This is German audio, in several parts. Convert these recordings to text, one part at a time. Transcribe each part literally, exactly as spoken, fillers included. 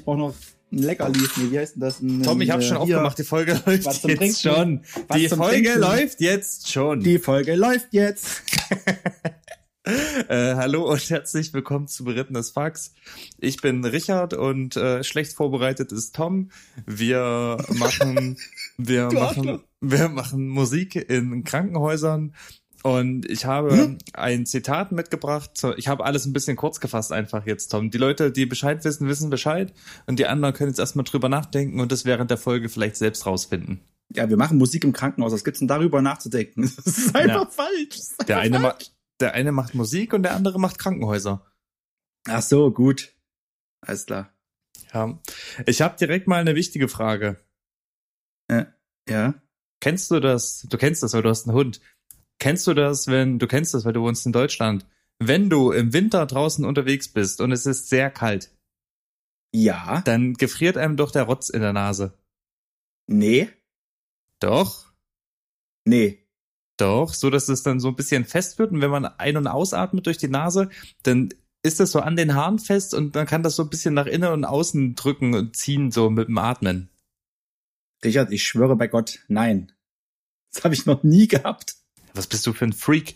brauche noch ein Leckerli. Nee, wie heißt denn das? Ein, Tom, ich habe schon aufgemacht, die Folge läuft jetzt Trinken. schon. Was die Folge Trinken? läuft jetzt schon. Die Folge läuft jetzt. äh, hallo und herzlich willkommen zu Berittenes Fax. Ich bin Richard und äh, schlecht vorbereitet ist Tom. Wir machen, wir machen, wir machen Musik in Krankenhäusern. Und ich habe hm? ein Zitat mitgebracht. Ich habe alles ein bisschen kurz gefasst einfach jetzt, Tom. Die Leute, die Bescheid wissen, wissen Bescheid. Und die anderen können jetzt erstmal drüber nachdenken und das während der Folge vielleicht selbst rausfinden. Ja, wir machen Musik im Krankenhaus. Was gibt's denn darüber nachzudenken? Das ist einfach ja. falsch. Ist einfach der, eine falsch. Ma- der eine macht Musik und der andere macht Krankenhäuser. Ach so, gut. Alles klar. Ja. Ich habe direkt mal eine wichtige Frage. Äh, ja? Kennst du das? Du kennst das, weil du hast einen Hund. Kennst du das, wenn, du kennst das, weil du wohnst in Deutschland, wenn du im Winter draußen unterwegs bist und es ist sehr kalt? Ja. Dann gefriert einem doch der Rotz in der Nase. Nee. Doch? Nee. Doch, so dass es dann so ein bisschen fest wird und wenn man ein- und ausatmet durch die Nase, dann ist das so an den Haaren fest und dann kann das so ein bisschen nach innen und außen drücken und ziehen, so mit dem Atmen. Richard, ich schwöre bei Gott, nein. Das habe ich noch nie gehabt. Was bist du für ein Freak?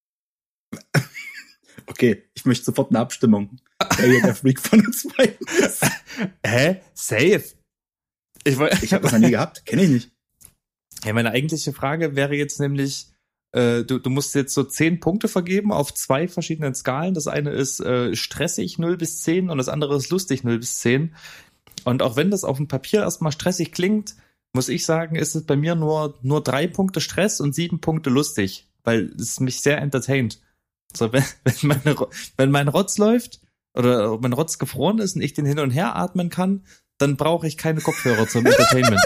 Okay, ich möchte sofort eine Abstimmung. Wer hier der Freak von uns beiden ist. Hä? Safe? Ich, ich habe das noch nie gehabt, kenne ich nicht. Ja, meine eigentliche Frage wäre jetzt nämlich, äh, du, du musst jetzt so zehn Punkte vergeben auf zwei verschiedenen Skalen. Das eine ist äh, stressig null bis zehn und das andere ist lustig null bis zehn. Und auch wenn das auf dem Papier erstmal stressig klingt, muss ich sagen, ist es bei mir nur nur drei Punkte Stress und sieben Punkte lustig, weil es mich sehr entertaint. So, wenn, wenn, meine, wenn mein Rotz läuft oder mein Rotz gefroren ist und ich den hin und her atmen kann, dann brauche ich keine Kopfhörer zum Entertainment.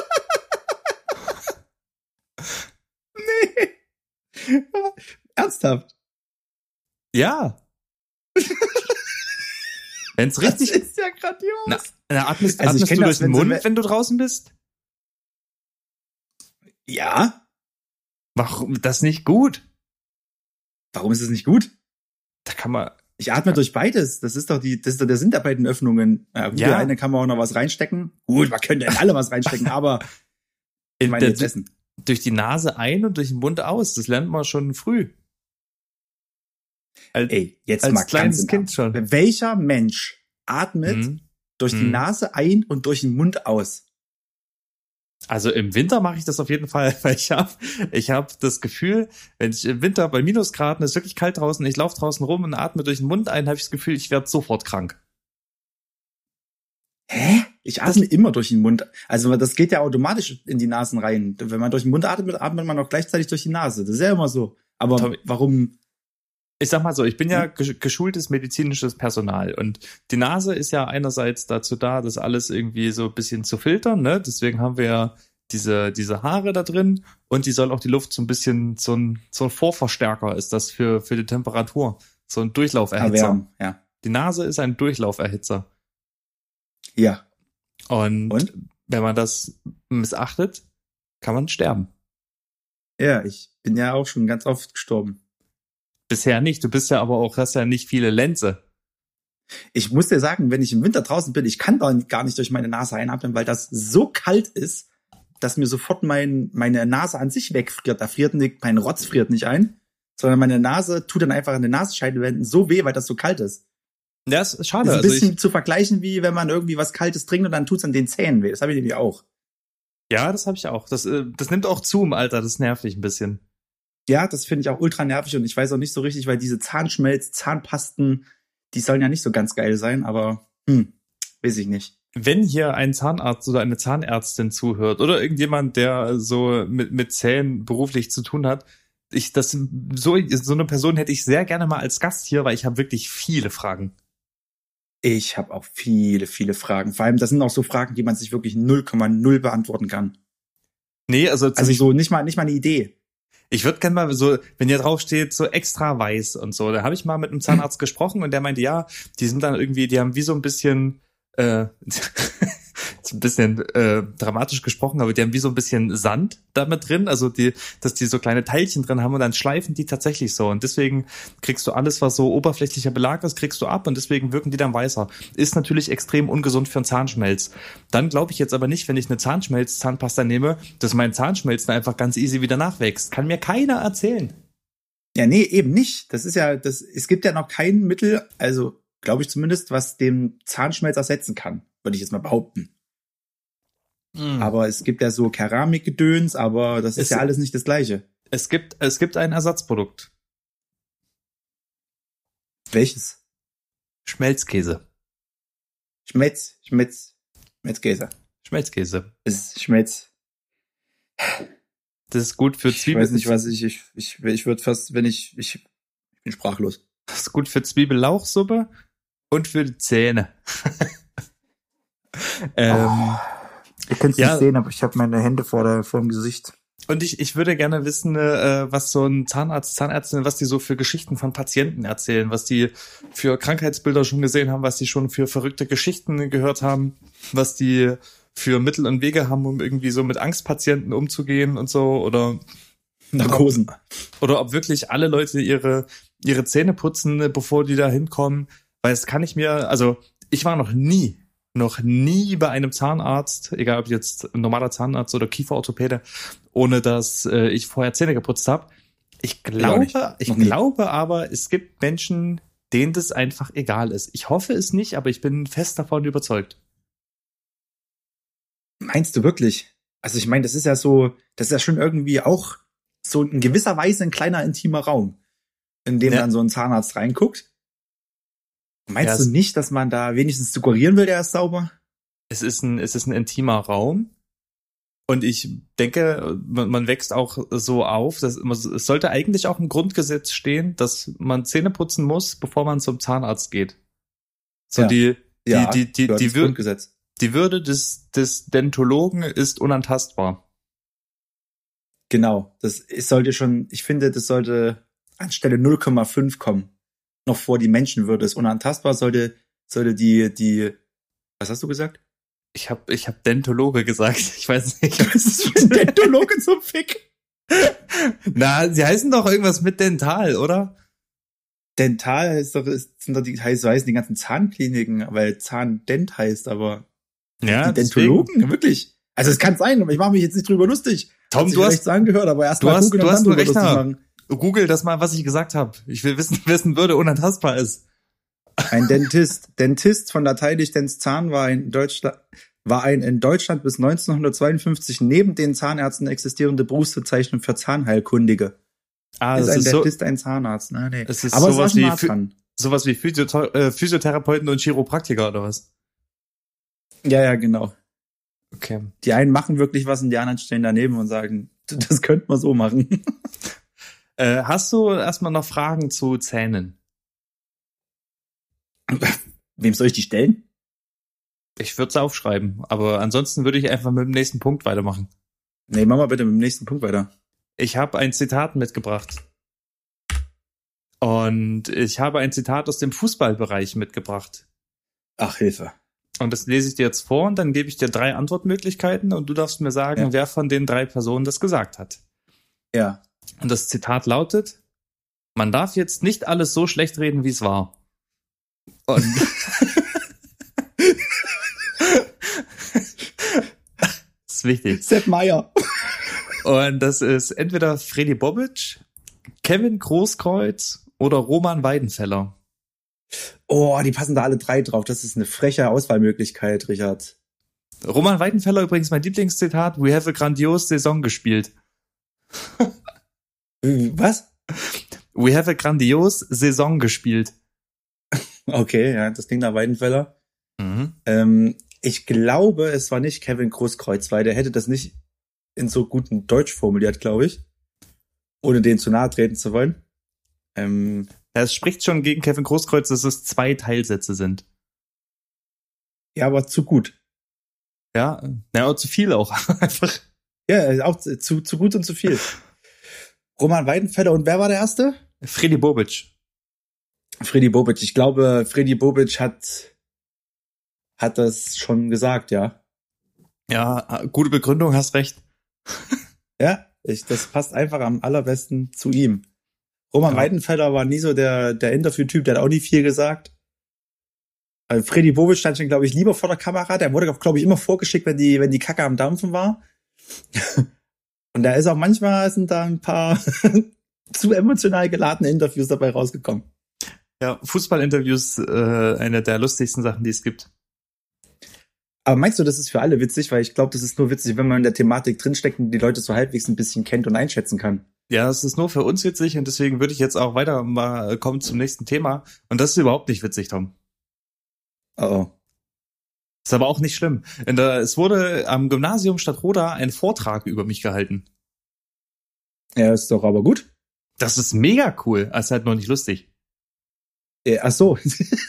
Nee. Ernsthaft? Ja. Wenn's richtig das ist ja grandios. Na, na atmest, also atmest du das, durch den wenn Mund, wenn du draußen bist? Ja. Warum das nicht gut? Warum ist es nicht gut? Da kann man. Ich atme durch beides. Das ist doch die, das ist doch der Sinn der beiden Öffnungen. Ja, gut, ja. Der eine kann man auch noch was reinstecken. Gut, man könnte in alle was reinstecken, aber ich meine jetzt essen. Durch die Nase ein und durch den Mund aus. Das lernt man schon früh. Als, Ey, jetzt als mal kleines Kind schon. Welcher Mensch atmet hm. durch hm. die Nase ein und durch den Mund aus? Also im Winter mache ich das auf jeden Fall, weil ich habe ich hab das Gefühl, wenn ich im Winter bei Minusgraden, es ist wirklich kalt draußen, ich laufe draußen rum und atme durch den Mund ein, habe ich das Gefühl, ich werde sofort krank. Hä? Ich atme das immer durch den Mund. Also das geht ja automatisch in die Nasen rein. Wenn man durch den Mund atmet, atmet man auch gleichzeitig durch die Nase. Das ist ja immer so. Aber Tom, warum... Ich sag mal so, ich bin ja geschultes medizinisches Personal und die Nase ist ja einerseits dazu da, das alles irgendwie so ein bisschen zu filtern, ne? Deswegen haben wir ja diese diese Haare da drin und die soll auch die Luft so ein bisschen, so ein so ein Vorverstärker ist das für für die Temperatur, so ein Durchlauferhitzer. Erwärmen, ja. Die Nase ist ein Durchlauferhitzer. Ja. Und, und wenn man das missachtet, kann man sterben. Ja, ich bin ja auch schon ganz oft gestorben. Bisher nicht. Du bist ja aber auch, hast ja nicht viele Lenze. Ich muss dir sagen, wenn ich im Winter draußen bin, ich kann da gar nicht durch meine Nase einatmen, weil das so kalt ist, dass mir sofort mein, meine Nase an sich wegfriert. Da friert nicht, mein Rotz friert nicht ein, sondern meine Nase tut dann einfach an den Nasenscheidewänden so weh, weil das so kalt ist. Ja, das ist schade. Das ist ein bisschen also ich, zu vergleichen, wie wenn man irgendwie was Kaltes trinkt und dann tut's an den Zähnen weh. Das habe ich nämlich auch. Ja, das habe ich auch. Das, das nimmt auch zu im Alter. Das nervt mich ein bisschen. Ja, das finde ich auch ultra nervig und ich weiß auch nicht so richtig, weil diese Zahnschmelz, Zahnpasten, die sollen ja nicht so ganz geil sein, aber hm, weiß ich nicht. Wenn hier ein Zahnarzt oder eine Zahnärztin zuhört oder irgendjemand, der so mit, mit Zähnen beruflich zu tun hat, ich das so so eine Person hätte ich sehr gerne mal als Gast hier, weil ich habe wirklich viele Fragen. Ich habe auch viele, viele Fragen. Vor allem, das sind auch so Fragen, die man sich wirklich null Komma null beantworten kann. Nee, also also so nicht mal nicht mal eine Idee. Ich würde gerne mal so, wenn hier drauf steht, so extra weiß und so, da habe ich mal mit einem Zahnarzt gesprochen und der meinte, ja, die sind dann irgendwie, die haben wie so ein bisschen, äh, jetzt ein bisschen äh, dramatisch gesprochen, aber die haben wie so ein bisschen Sand damit drin, also die, dass die so kleine Teilchen drin haben und dann schleifen die tatsächlich so und deswegen kriegst du alles, was so oberflächlicher Belag ist, kriegst du ab und deswegen wirken die dann weißer. Ist natürlich extrem ungesund für einen Zahnschmelz. Dann glaube ich jetzt aber nicht, wenn ich eine Zahnschmelz-Zahnpasta nehme, dass mein Zahnschmelz dann einfach ganz easy wieder nachwächst. Kann mir keiner erzählen. Ja, nee, eben nicht. Das ist ja, das, es gibt ja noch kein Mittel, also glaube ich zumindest, was den Zahnschmelz ersetzen kann, würde ich jetzt mal behaupten. Mm. Aber es gibt ja so Keramikgedöns, aber das ist es, ja alles nicht das Gleiche. Es gibt, es gibt ein Ersatzprodukt. Welches? Schmelzkäse. Schmelz, Schmelz, Schmelzkäse. Schmelzkäse. Es ist Schmelz. Das ist gut für Zwiebeln. Ich weiß nicht, was ich, ich, ich, ich würde fast, wenn ich, ich, ich bin sprachlos. Das ist gut für Zwiebellauchsuppe und für die Zähne. ähm, oh, ihr könnt es ja, nicht sehen, aber ich habe meine Hände vor, der, vor dem Gesicht. Und ich, ich würde gerne wissen, äh, was so ein Zahnarzt, Zahnärztin, was die so für Geschichten von Patienten erzählen, was die für Krankheitsbilder schon gesehen haben, was die schon für verrückte Geschichten gehört haben, was die für Mittel und Wege haben, um irgendwie so mit Angstpatienten umzugehen und so, oder Narkosen. Ob, oder ob wirklich alle Leute ihre, ihre Zähne putzen, bevor die da hinkommen, weil das kann ich mir, also ich war noch nie, noch nie bei einem Zahnarzt, egal ob jetzt ein normaler Zahnarzt oder Kieferorthopäde, ohne dass äh, ich vorher Zähne geputzt habe. Ich glaube, ich glaube aber, es gibt Menschen, denen das einfach egal ist. Ich hoffe es nicht, aber ich bin fest davon überzeugt. Meinst du wirklich? Also ich meine, das ist ja so, das ist ja schon irgendwie auch so in gewisser Weise ein kleiner intimer Raum, in dem ja. dann so ein Zahnarzt reinguckt. Meinst ja, du nicht, dass man da wenigstens suggerieren will, der ist sauber? Es ist ein, es ist ein intimer Raum. Und ich denke, man, man wächst auch so auf, dass es sollte eigentlich auch im Grundgesetz stehen, dass man Zähne putzen muss, bevor man zum Zahnarzt geht. So ja. die, die, ja, die, die, die, die, Wür- Grundgesetz. die Würde des, des Dentologen ist unantastbar. Genau. Das ist, sollte schon, ich finde, das sollte anstelle null Komma fünf kommen. Noch vor die Menschenwürde ist unantastbar, sollte, sollte die, die, was hast du gesagt? Ich hab, ich hab Dentologe gesagt. Ich weiß nicht. Was ist für ein Dentologe zum Fick? Na, sie heißen doch irgendwas mit Dental, oder? Dental heißt doch, ist, sind doch die, heißt, so heißen die ganzen Zahnkliniken, weil Zahndent heißt, aber ja, die Dentologen, deswegen. Wirklich. Also es kann sein, aber ich mache mich jetzt nicht drüber lustig. Tom, du hast angehört, aber erst du mal hast, gucken, du hast einen Rechner. Machen. Google das mal, was ich gesagt habe. Ich will wissen, wessen Würde unantastbar ist. Ein Dentist. Dentist von lateinisch dens Zahn war in Deutschland, war ein in Deutschland bis neunzehnhundertzweiundfünfzig neben den Zahnärzten existierende Berufsbezeichnung für Zahnheilkundige. Ah, ist das ein ist Dentist, so, ein Zahnarzt. Ne? Nee. Es ist aber sowas es wie, nah dran. sowas wie Physio- äh, Physiotherapeuten und Chiropraktiker oder was? Ja, ja, genau. Okay. Die einen machen wirklich was und die anderen stehen daneben und sagen, das könnte man so machen. äh, hast du erstmal noch Fragen zu Zähnen? Wem soll ich die stellen? Ich würde es aufschreiben, aber ansonsten würde ich einfach mit dem nächsten Punkt weitermachen. Nee, mach mal bitte mit dem nächsten Punkt weiter. Ich habe ein Zitat mitgebracht. Und ich habe ein Zitat aus dem Fußballbereich mitgebracht. Ach, Hilfe. Und das lese ich dir jetzt vor und dann gebe ich dir drei Antwortmöglichkeiten und du darfst mir sagen, ja. wer von den drei Personen das gesagt hat. Ja. Und das Zitat lautet: Man darf jetzt nicht alles so schlecht reden, wie es war. Und das ist wichtig. Sepp Meier. Und das ist entweder Freddy Bobic, Kevin Großkreuz oder Roman Weidenfeller. Oh, die passen da alle drei drauf. Das ist eine freche Auswahlmöglichkeit, Richard. Roman Weidenfeller übrigens mein Lieblingszitat: We have a grandiose Saison gespielt. Was? We have a grandiose Saison gespielt. Okay, ja, das klingt nach Weidenfeller. Mhm. Ähm, ich glaube, es war nicht Kevin Großkreuz, weil der hätte das nicht in so gutem Deutsch formuliert, glaube ich. Ohne denen zu nahe treten zu wollen. Ähm, Es spricht schon gegen Kevin Großkreuz, dass es zwei Teilsätze sind. Ja, aber zu gut. Ja, ja, aber zu viel auch. Einfach. Ja, auch zu, zu gut und zu viel. Roman Weidenfeller und wer war der Erste? Freddy Bobic. Freddy Bobic. Ich glaube, Freddy Bobic hat, hat das schon gesagt, ja. Ja, gute Begründung, hast recht. Ja, ich, das passt einfach am allerbesten zu ihm. Roman ja. Weidenfeller war nie so der, der Interview-Typ, der hat auch nie viel gesagt. Freddy Bobic stand schon, glaube ich, lieber vor der Kamera. Der wurde, glaube ich, immer vorgeschickt, wenn die, wenn die Kacke am Dampfen war. Und da ist auch manchmal sind da ein paar zu emotional geladene Interviews dabei rausgekommen. Ja, Fußballinterviews, äh, eine der lustigsten Sachen, die es gibt. Aber meinst du, das ist für alle witzig? Weil ich glaube, das ist nur witzig, wenn man in der Thematik drinsteckt und die Leute so halbwegs ein bisschen kennt und einschätzen kann. Ja, es ist nur für uns witzig und deswegen würde ich jetzt auch weiter mal kommen zum nächsten Thema. Und das ist überhaupt nicht witzig, Tom. Oh oh. Ist aber auch nicht schlimm. In der, es wurde am Gymnasium Stadtroda ein Vortrag über mich gehalten. Ja, ist doch aber gut. Das ist mega cool, als halt noch nicht lustig. Äh, ach so.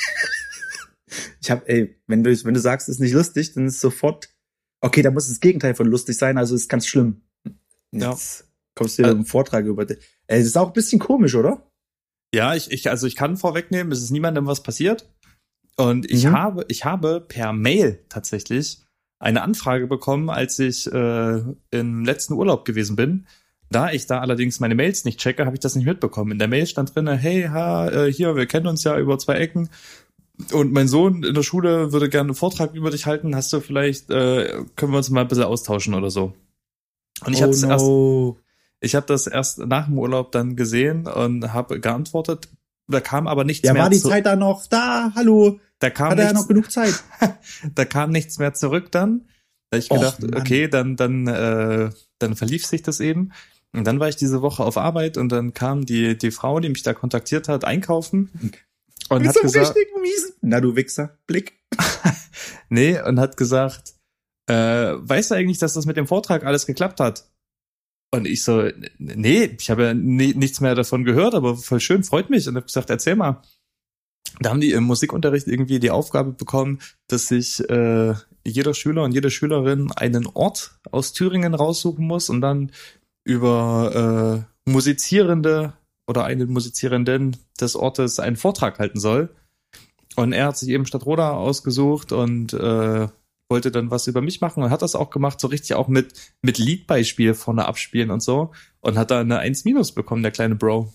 Ich hab, ey, wenn du, wenn du sagst, ist nicht lustig, dann ist sofort, okay, da muss das Gegenteil von lustig sein, also ist ganz schlimm. Jetzt ja. kommst du wieder also, im Vortrag über, ey, das ist auch ein bisschen komisch, oder? Ja, ich, ich, also ich kann vorwegnehmen, es ist niemandem was passiert. Und ich mhm. habe, ich habe per Mail tatsächlich eine Anfrage bekommen, als ich äh, im letzten Urlaub gewesen bin. Da ich da allerdings meine Mails nicht checke, habe ich das nicht mitbekommen. In der Mail stand drin, hey, ha, äh, hier, wir kennen uns ja über zwei Ecken. Und mein Sohn in der Schule würde gerne einen Vortrag über dich halten. Hast du vielleicht, äh, können wir uns mal ein bisschen austauschen oder so. Und ich oh habe das no. erst, ich habe das erst nach dem Urlaub dann gesehen und habe geantwortet. Da kam aber nichts ja, mehr. Ja, war die zu- Zeit da noch da? Hallo? Da kam Hat er ja nichts, noch genug Zeit? da kam nichts mehr zurück dann. Da hab ich gedacht, Och, okay, dann dann äh, dann verlief sich das eben. Und dann war ich diese Woche auf Arbeit und dann kam die die Frau, die mich da kontaktiert hat, einkaufen und Bist hat du gesagt, richtig mies? Na du Wichser, Blick. nee, und hat gesagt, äh, weißt du eigentlich, dass das mit dem Vortrag alles geklappt hat? Und ich so, nee, ich habe ja nie, nichts mehr davon gehört, aber voll schön, freut mich. Und habe gesagt, erzähl mal. Da haben die im Musikunterricht irgendwie die Aufgabe bekommen, dass sich äh, jeder Schüler und jede Schülerin einen Ort aus Thüringen raussuchen muss und dann über äh, Musizierende oder einen Musizierenden des Ortes einen Vortrag halten soll. Und er hat sich eben Stadtroda ausgesucht und äh, wollte dann was über mich machen und hat das auch gemacht, so richtig auch mit mit Liedbeispiel vorne abspielen und so. Und hat da eine eins minus bekommen, der kleine Bro.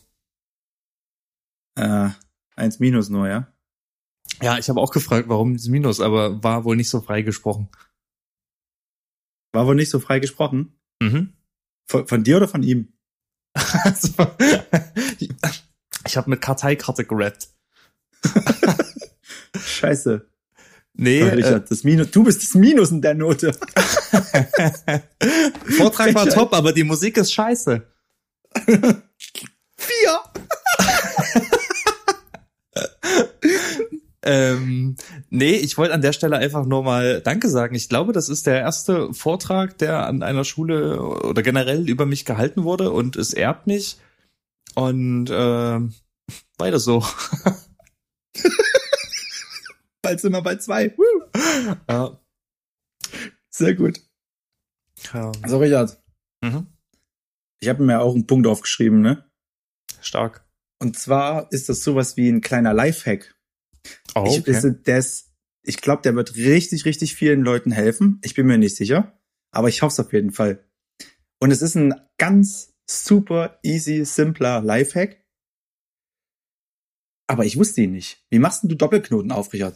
Äh, eins minus nur, ja? Ja, ich habe auch gefragt, warum das Minus, aber war wohl nicht so frei gesprochen. War wohl nicht so frei gesprochen? Mhm. Von, von dir oder von ihm? Ich habe mit Karteikarte gerappt. Scheiße. Nee, Richard, äh, das Minus, du bist das Minus in der Note. Vortrag war top, aber die Musik ist scheiße. Vier. ähm, nee, ich wollte an der Stelle einfach nur mal Danke sagen. Ich glaube, das ist der erste Vortrag, der an einer Schule oder generell über mich gehalten wurde und es ehrt mich. Und äh, weiter so. Bald sind wir bei zwei. Woo. Ja. Sehr gut. Ja. So, Richard. Mhm. Ich habe mir auch einen Punkt aufgeschrieben, ne? Stark. Und zwar ist das sowas wie ein kleiner Lifehack. Oh, Ich, okay. ist, der ist, ich glaube, der wird richtig, richtig vielen Leuten helfen. Ich bin mir nicht sicher, aber ich hoffe es auf jeden Fall. Und es ist ein ganz super easy, simpler Lifehack. Aber ich wusste ihn nicht. Wie machst denn du Doppelknoten auf, Richard?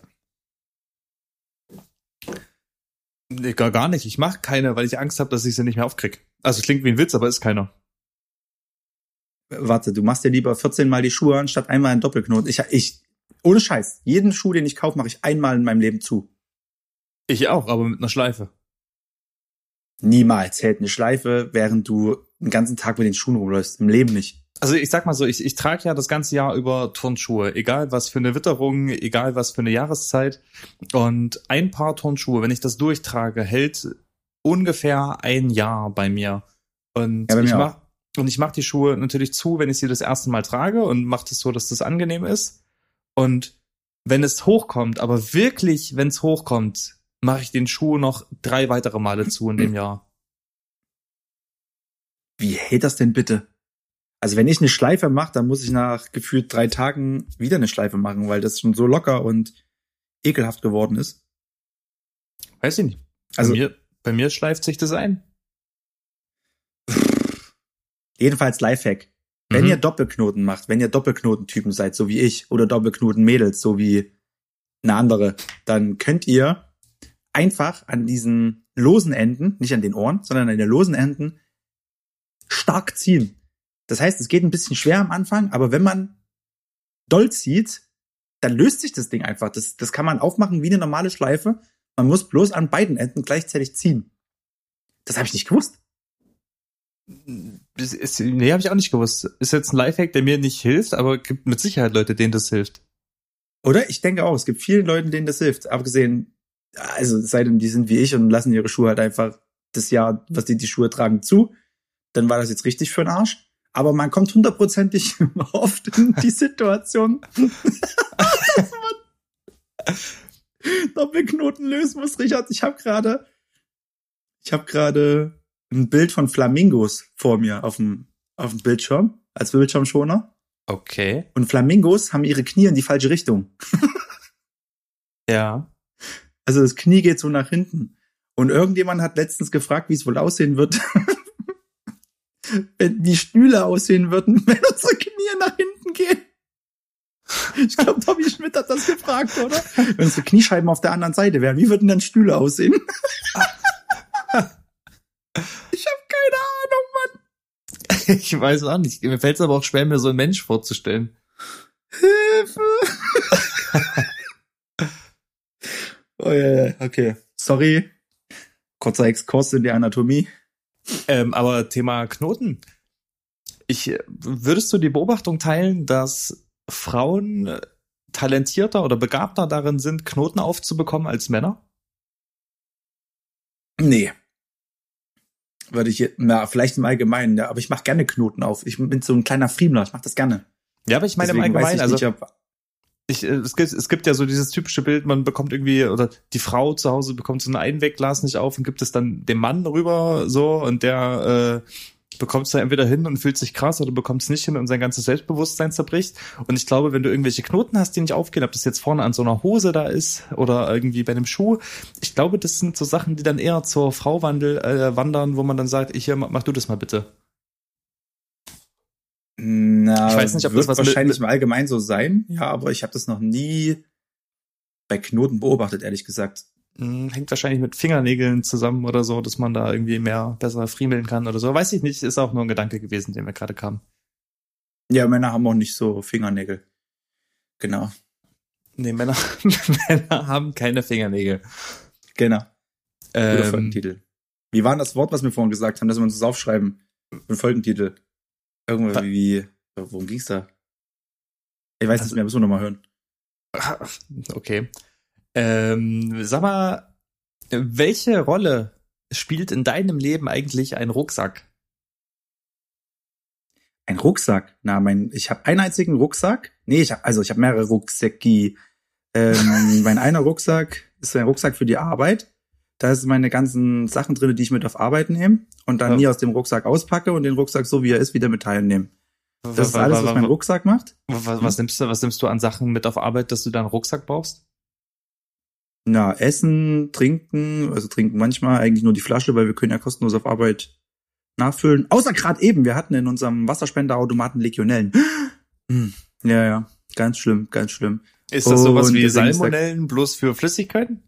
Nee, gar, gar nicht. Ich mache keine, weil ich Angst habe, dass ich sie nicht mehr aufkrieg. Also klingt wie ein Witz, aber ist keiner. Warte, du machst dir lieber vierzehn Mal die Schuhe anstatt einmal einen Doppelknoten. Ich, ich, ohne Scheiß, jeden Schuh, den ich kaufe, mache ich einmal in meinem Leben zu. Ich auch, aber mit einer Schleife. Niemals hält eine Schleife, während du den ganzen Tag mit den Schuhen rumläufst. Im Leben nicht. Also ich sag mal so, ich, ich trage ja das ganze Jahr über Turnschuhe, egal was für eine Witterung, egal was für eine Jahreszeit. Und ein Paar Turnschuhe, wenn ich das durchtrage, hält ungefähr ein Jahr bei mir. Und Ja, bei mir ich auch. mach und ich mache die Schuhe natürlich zu, wenn ich sie das erste Mal trage und mache das so, dass das angenehm ist. Und wenn es hochkommt, aber wirklich, wenn es hochkommt, mache ich den Schuh noch drei weitere Male zu in dem Jahr. Wie hält das denn bitte? Also wenn ich eine Schleife mache, dann muss ich nach gefühlt drei Tagen wieder eine Schleife machen, weil das schon so locker und ekelhaft geworden ist. Weiß ich nicht. Also bei mir, Bei mir schleift sich das ein. Jedenfalls Lifehack. Wenn Mhm. ihr Doppelknoten macht, wenn ihr Doppelknotentypen seid, so wie ich, oder Doppelknoten-Mädels, so wie eine andere, dann könnt ihr einfach an diesen losen Enden, nicht an den Ohren, sondern an den losen Enden stark ziehen. Das heißt, es geht ein bisschen schwer am Anfang, aber wenn man doll zieht, dann löst sich das Ding einfach. Das, das kann man aufmachen wie eine normale Schleife. Man muss bloß an beiden Enden gleichzeitig ziehen. Das habe ich nicht gewusst. Das ist, nee, habe ich auch nicht gewusst. Ist jetzt ein Lifehack, der mir nicht hilft, aber gibt mit Sicherheit Leute, denen das hilft. Oder? Ich denke auch, es gibt vielen Leuten, denen das hilft. Abgesehen, also es sei denn, die sind wie ich und lassen ihre Schuhe halt einfach das Jahr, was die die Schuhe tragen, zu. Dann war das jetzt richtig für den Arsch. Aber man kommt hundertprozentig oft in die Situation, dass man Doppelknoten lösen muss. Richard, ich habe gerade, ich habe gerade ein Bild von Flamingos vor mir auf dem, auf dem Bildschirm, als Bildschirmschoner. Okay. Und Flamingos haben ihre Knie in die falsche Richtung. Ja. Also das Knie geht so nach hinten. Und irgendjemand hat letztens gefragt, wie es wohl aussehen wird, wenn die Stühle aussehen würden, wenn unsere Knie nach hinten gehen. Ich glaube, Tommy Schmidt hat das gefragt, oder? Wenn unsere Kniescheiben auf der anderen Seite wären, wie würden dann Stühle aussehen? Ich habe keine Ahnung, Mann. Ich weiß auch nicht. Mir fällt es aber auch schwer, mir so einen Mensch vorzustellen. Hilfe! Oh ja, ja, okay. Sorry. Kurzer Exkurs in die Anatomie. Ähm, aber Thema Knoten. Ich, würdest du die Beobachtung teilen, dass Frauen talentierter oder begabter darin sind, Knoten aufzubekommen als Männer? Nee. Würde ich, na, vielleicht im Allgemeinen, ja, aber ich mache gerne Knoten auf. Ich bin so ein kleiner Friemler, ich mache das gerne. Ja, aber ich meine im Deswegen weiß Allgemeinen, ich also nicht, ob ich, es gibt, es gibt ja so dieses typische Bild, man bekommt irgendwie, oder die Frau zu Hause bekommt so ein Einwegglas nicht auf und gibt es dann dem Mann rüber so und der äh, bekommt es dann entweder hin und fühlt sich krass oder bekommt es nicht hin und sein ganzes Selbstbewusstsein zerbricht. Und ich glaube, wenn du irgendwelche Knoten hast, die nicht aufgehen, ob das jetzt vorne an so einer Hose da ist oder irgendwie bei einem Schuh, ich glaube, das sind so Sachen, die dann eher zur Frau wandel, äh, wandern, wo man dann sagt, ich hier, mach du das mal bitte. Na, Ich weiß nicht, ob wird das was wahrscheinlich mit, im Allgemeinen so sein, ja, aber ich habe das noch nie bei Knoten beobachtet, ehrlich gesagt. mh, hängt wahrscheinlich mit Fingernägeln zusammen oder so, dass man da irgendwie mehr besser friemeln kann oder so. Weiß ich nicht, ist auch nur ein Gedanke gewesen, den mir gerade kam. Ja, Männer haben auch nicht so Fingernägel. Genau, Nee, Männer, Männer haben keine Fingernägel. genau. Guter Ähm, Folgentitel. Wie war denn das Wort, was wir vorhin gesagt haben, dass wir uns das aufschreiben? Ein Folgentitel. Irgendwo Wa- wie, worum ging's da? Ich weiß Also- nicht mehr, müssen wir nochmal hören. okay. Ähm, sag mal, welche Rolle spielt in deinem Leben eigentlich ein Rucksack? Ein Rucksack. Na, mein, ich habe einen einzigen Rucksack. Nee, ich hab, also ich habe mehrere Rucksäcki. Ähm, mein einer Rucksack ist ein Rucksack für die Arbeit. Da sind meine ganzen Sachen drin, die ich mit auf Arbeit nehme und dann Ja. nie aus dem Rucksack auspacke und den Rucksack so wie er ist wieder mit teilnehmen. Das ist alles, was mein Rucksack macht. Was, was nimmst du, was nimmst du an Sachen mit auf Arbeit, dass du da einen Rucksack brauchst? Na, Essen, Trinken, also trinken manchmal eigentlich nur die Flasche, weil wir können ja kostenlos auf Arbeit nachfüllen. Außer gerade eben, wir hatten in unserem Wasserspenderautomaten Legionellen. Hm, ja, ja, ganz schlimm, ganz schlimm. Ist das sowas Und wie deswegen ist da- Salmonellen bloß für Flüssigkeiten?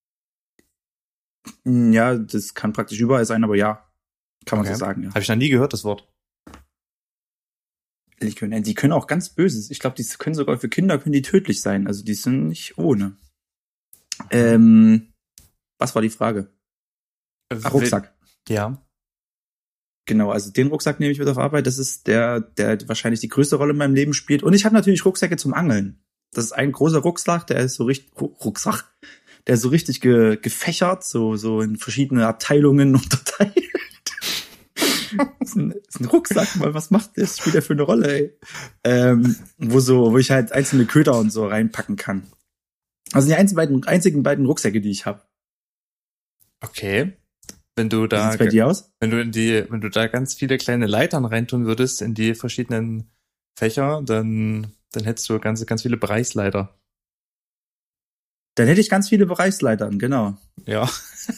Hm, Ja, das kann praktisch überall sein, aber ja, kann man Okay. so sagen, ja. Habe ich noch nie gehört, das Wort. Legionellen, die können auch ganz Böses. Ich glaube, die können sogar für Kinder können die tödlich sein. Also die sind nicht ohne. Ähm, was war die Frage? Ach, Rucksack. Ja. Genau, also den Rucksack nehme ich mit auf Arbeit. Das ist der, der wahrscheinlich die größte Rolle in meinem Leben spielt. Und ich habe natürlich Rucksäcke zum Angeln. Das ist ein großer Rucksack, der ist so richtig, Rucksack, der ist so richtig ge, gefächert, so, so in verschiedene Abteilungen unterteilt. Das ist ein, das ist ein Rucksack, weil was macht das? Spielt der für eine Rolle, ey? Ähm, wo so, wo ich halt einzelne Köder und so reinpacken kann. Also die einzigen beiden, einzigen beiden Rucksäcke, die ich habe. Okay. Wenn du Wie da, sieht's bei dir aus? wenn du in die, wenn du da ganz viele kleine Leitern reintun würdest in die verschiedenen Fächer, dann, dann hättest du ganz, ganz viele Bereichsleiter. Dann hätte ich ganz viele Bereichsleitern, genau. Ja.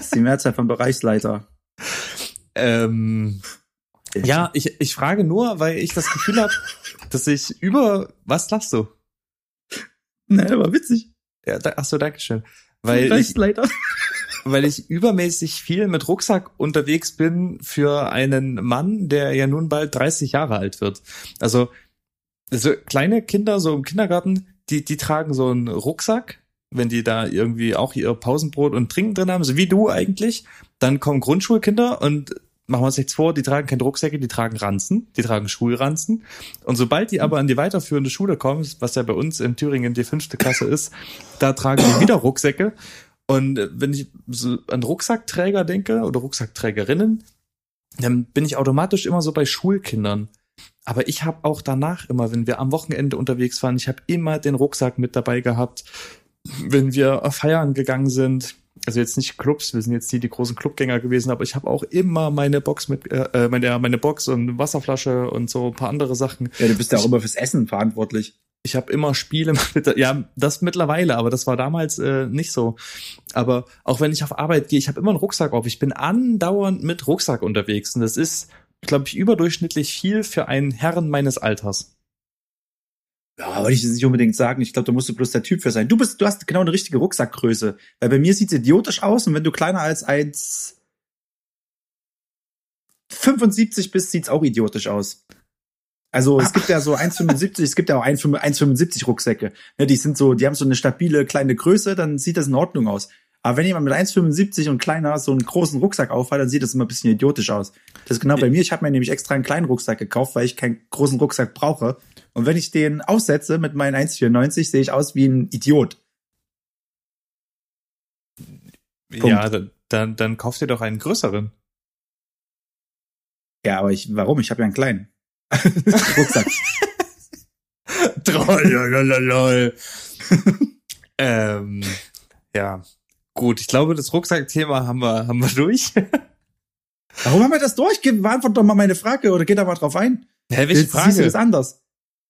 ist die Mehrzahl von Bereichsleiter. Ähm, ja, ich, ich frage nur, weil ich das Gefühl habe, dass ich über... Was lachst du? Nein, aber witzig. Ja, da, ach so, dankeschön. Weil ich, weil ich übermäßig viel mit Rucksack unterwegs bin für einen Mann, der ja nun bald dreißig Jahre alt wird. Also so kleine Kinder so im Kindergarten, die die tragen so einen Rucksack, wenn die da irgendwie auch ihr Pausenbrot und Trinken drin haben, so wie du eigentlich. Dann kommen Grundschulkinder und machen wir uns nichts vor, die tragen keine Rucksäcke, die tragen Ranzen, die tragen Schulranzen. Und sobald die aber an die weiterführende Schule kommen, was ja bei uns in Thüringen die fünfte Klasse ist, da tragen die wieder Rucksäcke. Und wenn ich so an Rucksackträger denke oder Rucksackträgerinnen, dann bin ich automatisch immer so bei Schulkindern. Aber ich habe auch danach immer, wenn wir am Wochenende unterwegs waren, ich habe immer den Rucksack mit dabei gehabt, wenn wir feiern gegangen sind. Also jetzt nicht Clubs, wir sind jetzt nie die großen Clubgänger gewesen, aber ich habe auch immer meine Box mit, äh, meine, meine Box und Wasserflasche und so ein paar andere Sachen. Ja, du bist ja auch immer fürs Essen verantwortlich. Ich habe immer Spiele mit, ja, das mittlerweile, aber das war damals äh, nicht so. Aber auch wenn ich auf Arbeit gehe, ich habe immer einen Rucksack auf. Ich bin andauernd mit Rucksack unterwegs und das ist, glaube ich, überdurchschnittlich viel für einen Herrn meines Alters. Ja, wollte ich jetzt nicht unbedingt sagen. Ich glaube, da musst du bloß der Typ für sein. Du bist, du hast genau eine richtige Rucksackgröße. Weil bei mir sieht's idiotisch aus und wenn du kleiner als eins Komma fünfundsiebzig bist, sieht's auch idiotisch aus. Also es gibt ja so eins Komma fünfundsiebzig, es gibt ja auch eins Komma fünfundsiebzig Rucksäcke. Ja, die sind so, die haben so eine stabile kleine Größe, dann sieht das in Ordnung aus. Aber wenn jemand mit eins Komma fünfundsiebzig und kleiner so einen großen Rucksack aufhat, dann sieht das immer ein bisschen idiotisch aus. Das ist genau bei mir. Ich habe mir nämlich extra einen kleinen Rucksack gekauft, weil ich keinen großen Rucksack brauche. Und wenn ich den aussetze mit meinen eins Komma vierundneunzig, sehe ich aus wie ein Idiot. Ja, dann, dann, dann kauf dir doch einen größeren. Ja, aber ich, warum? Ich habe ja einen kleinen Rucksack. Trollololol. ähm, ja, gut. Ich glaube, das Rucksackthema haben wir, haben wir durch. Warum haben wir das durch? Beantwort doch mal meine Frage oder geh da mal drauf ein. Hä, welche Jetzt Frage? siehst du das anders.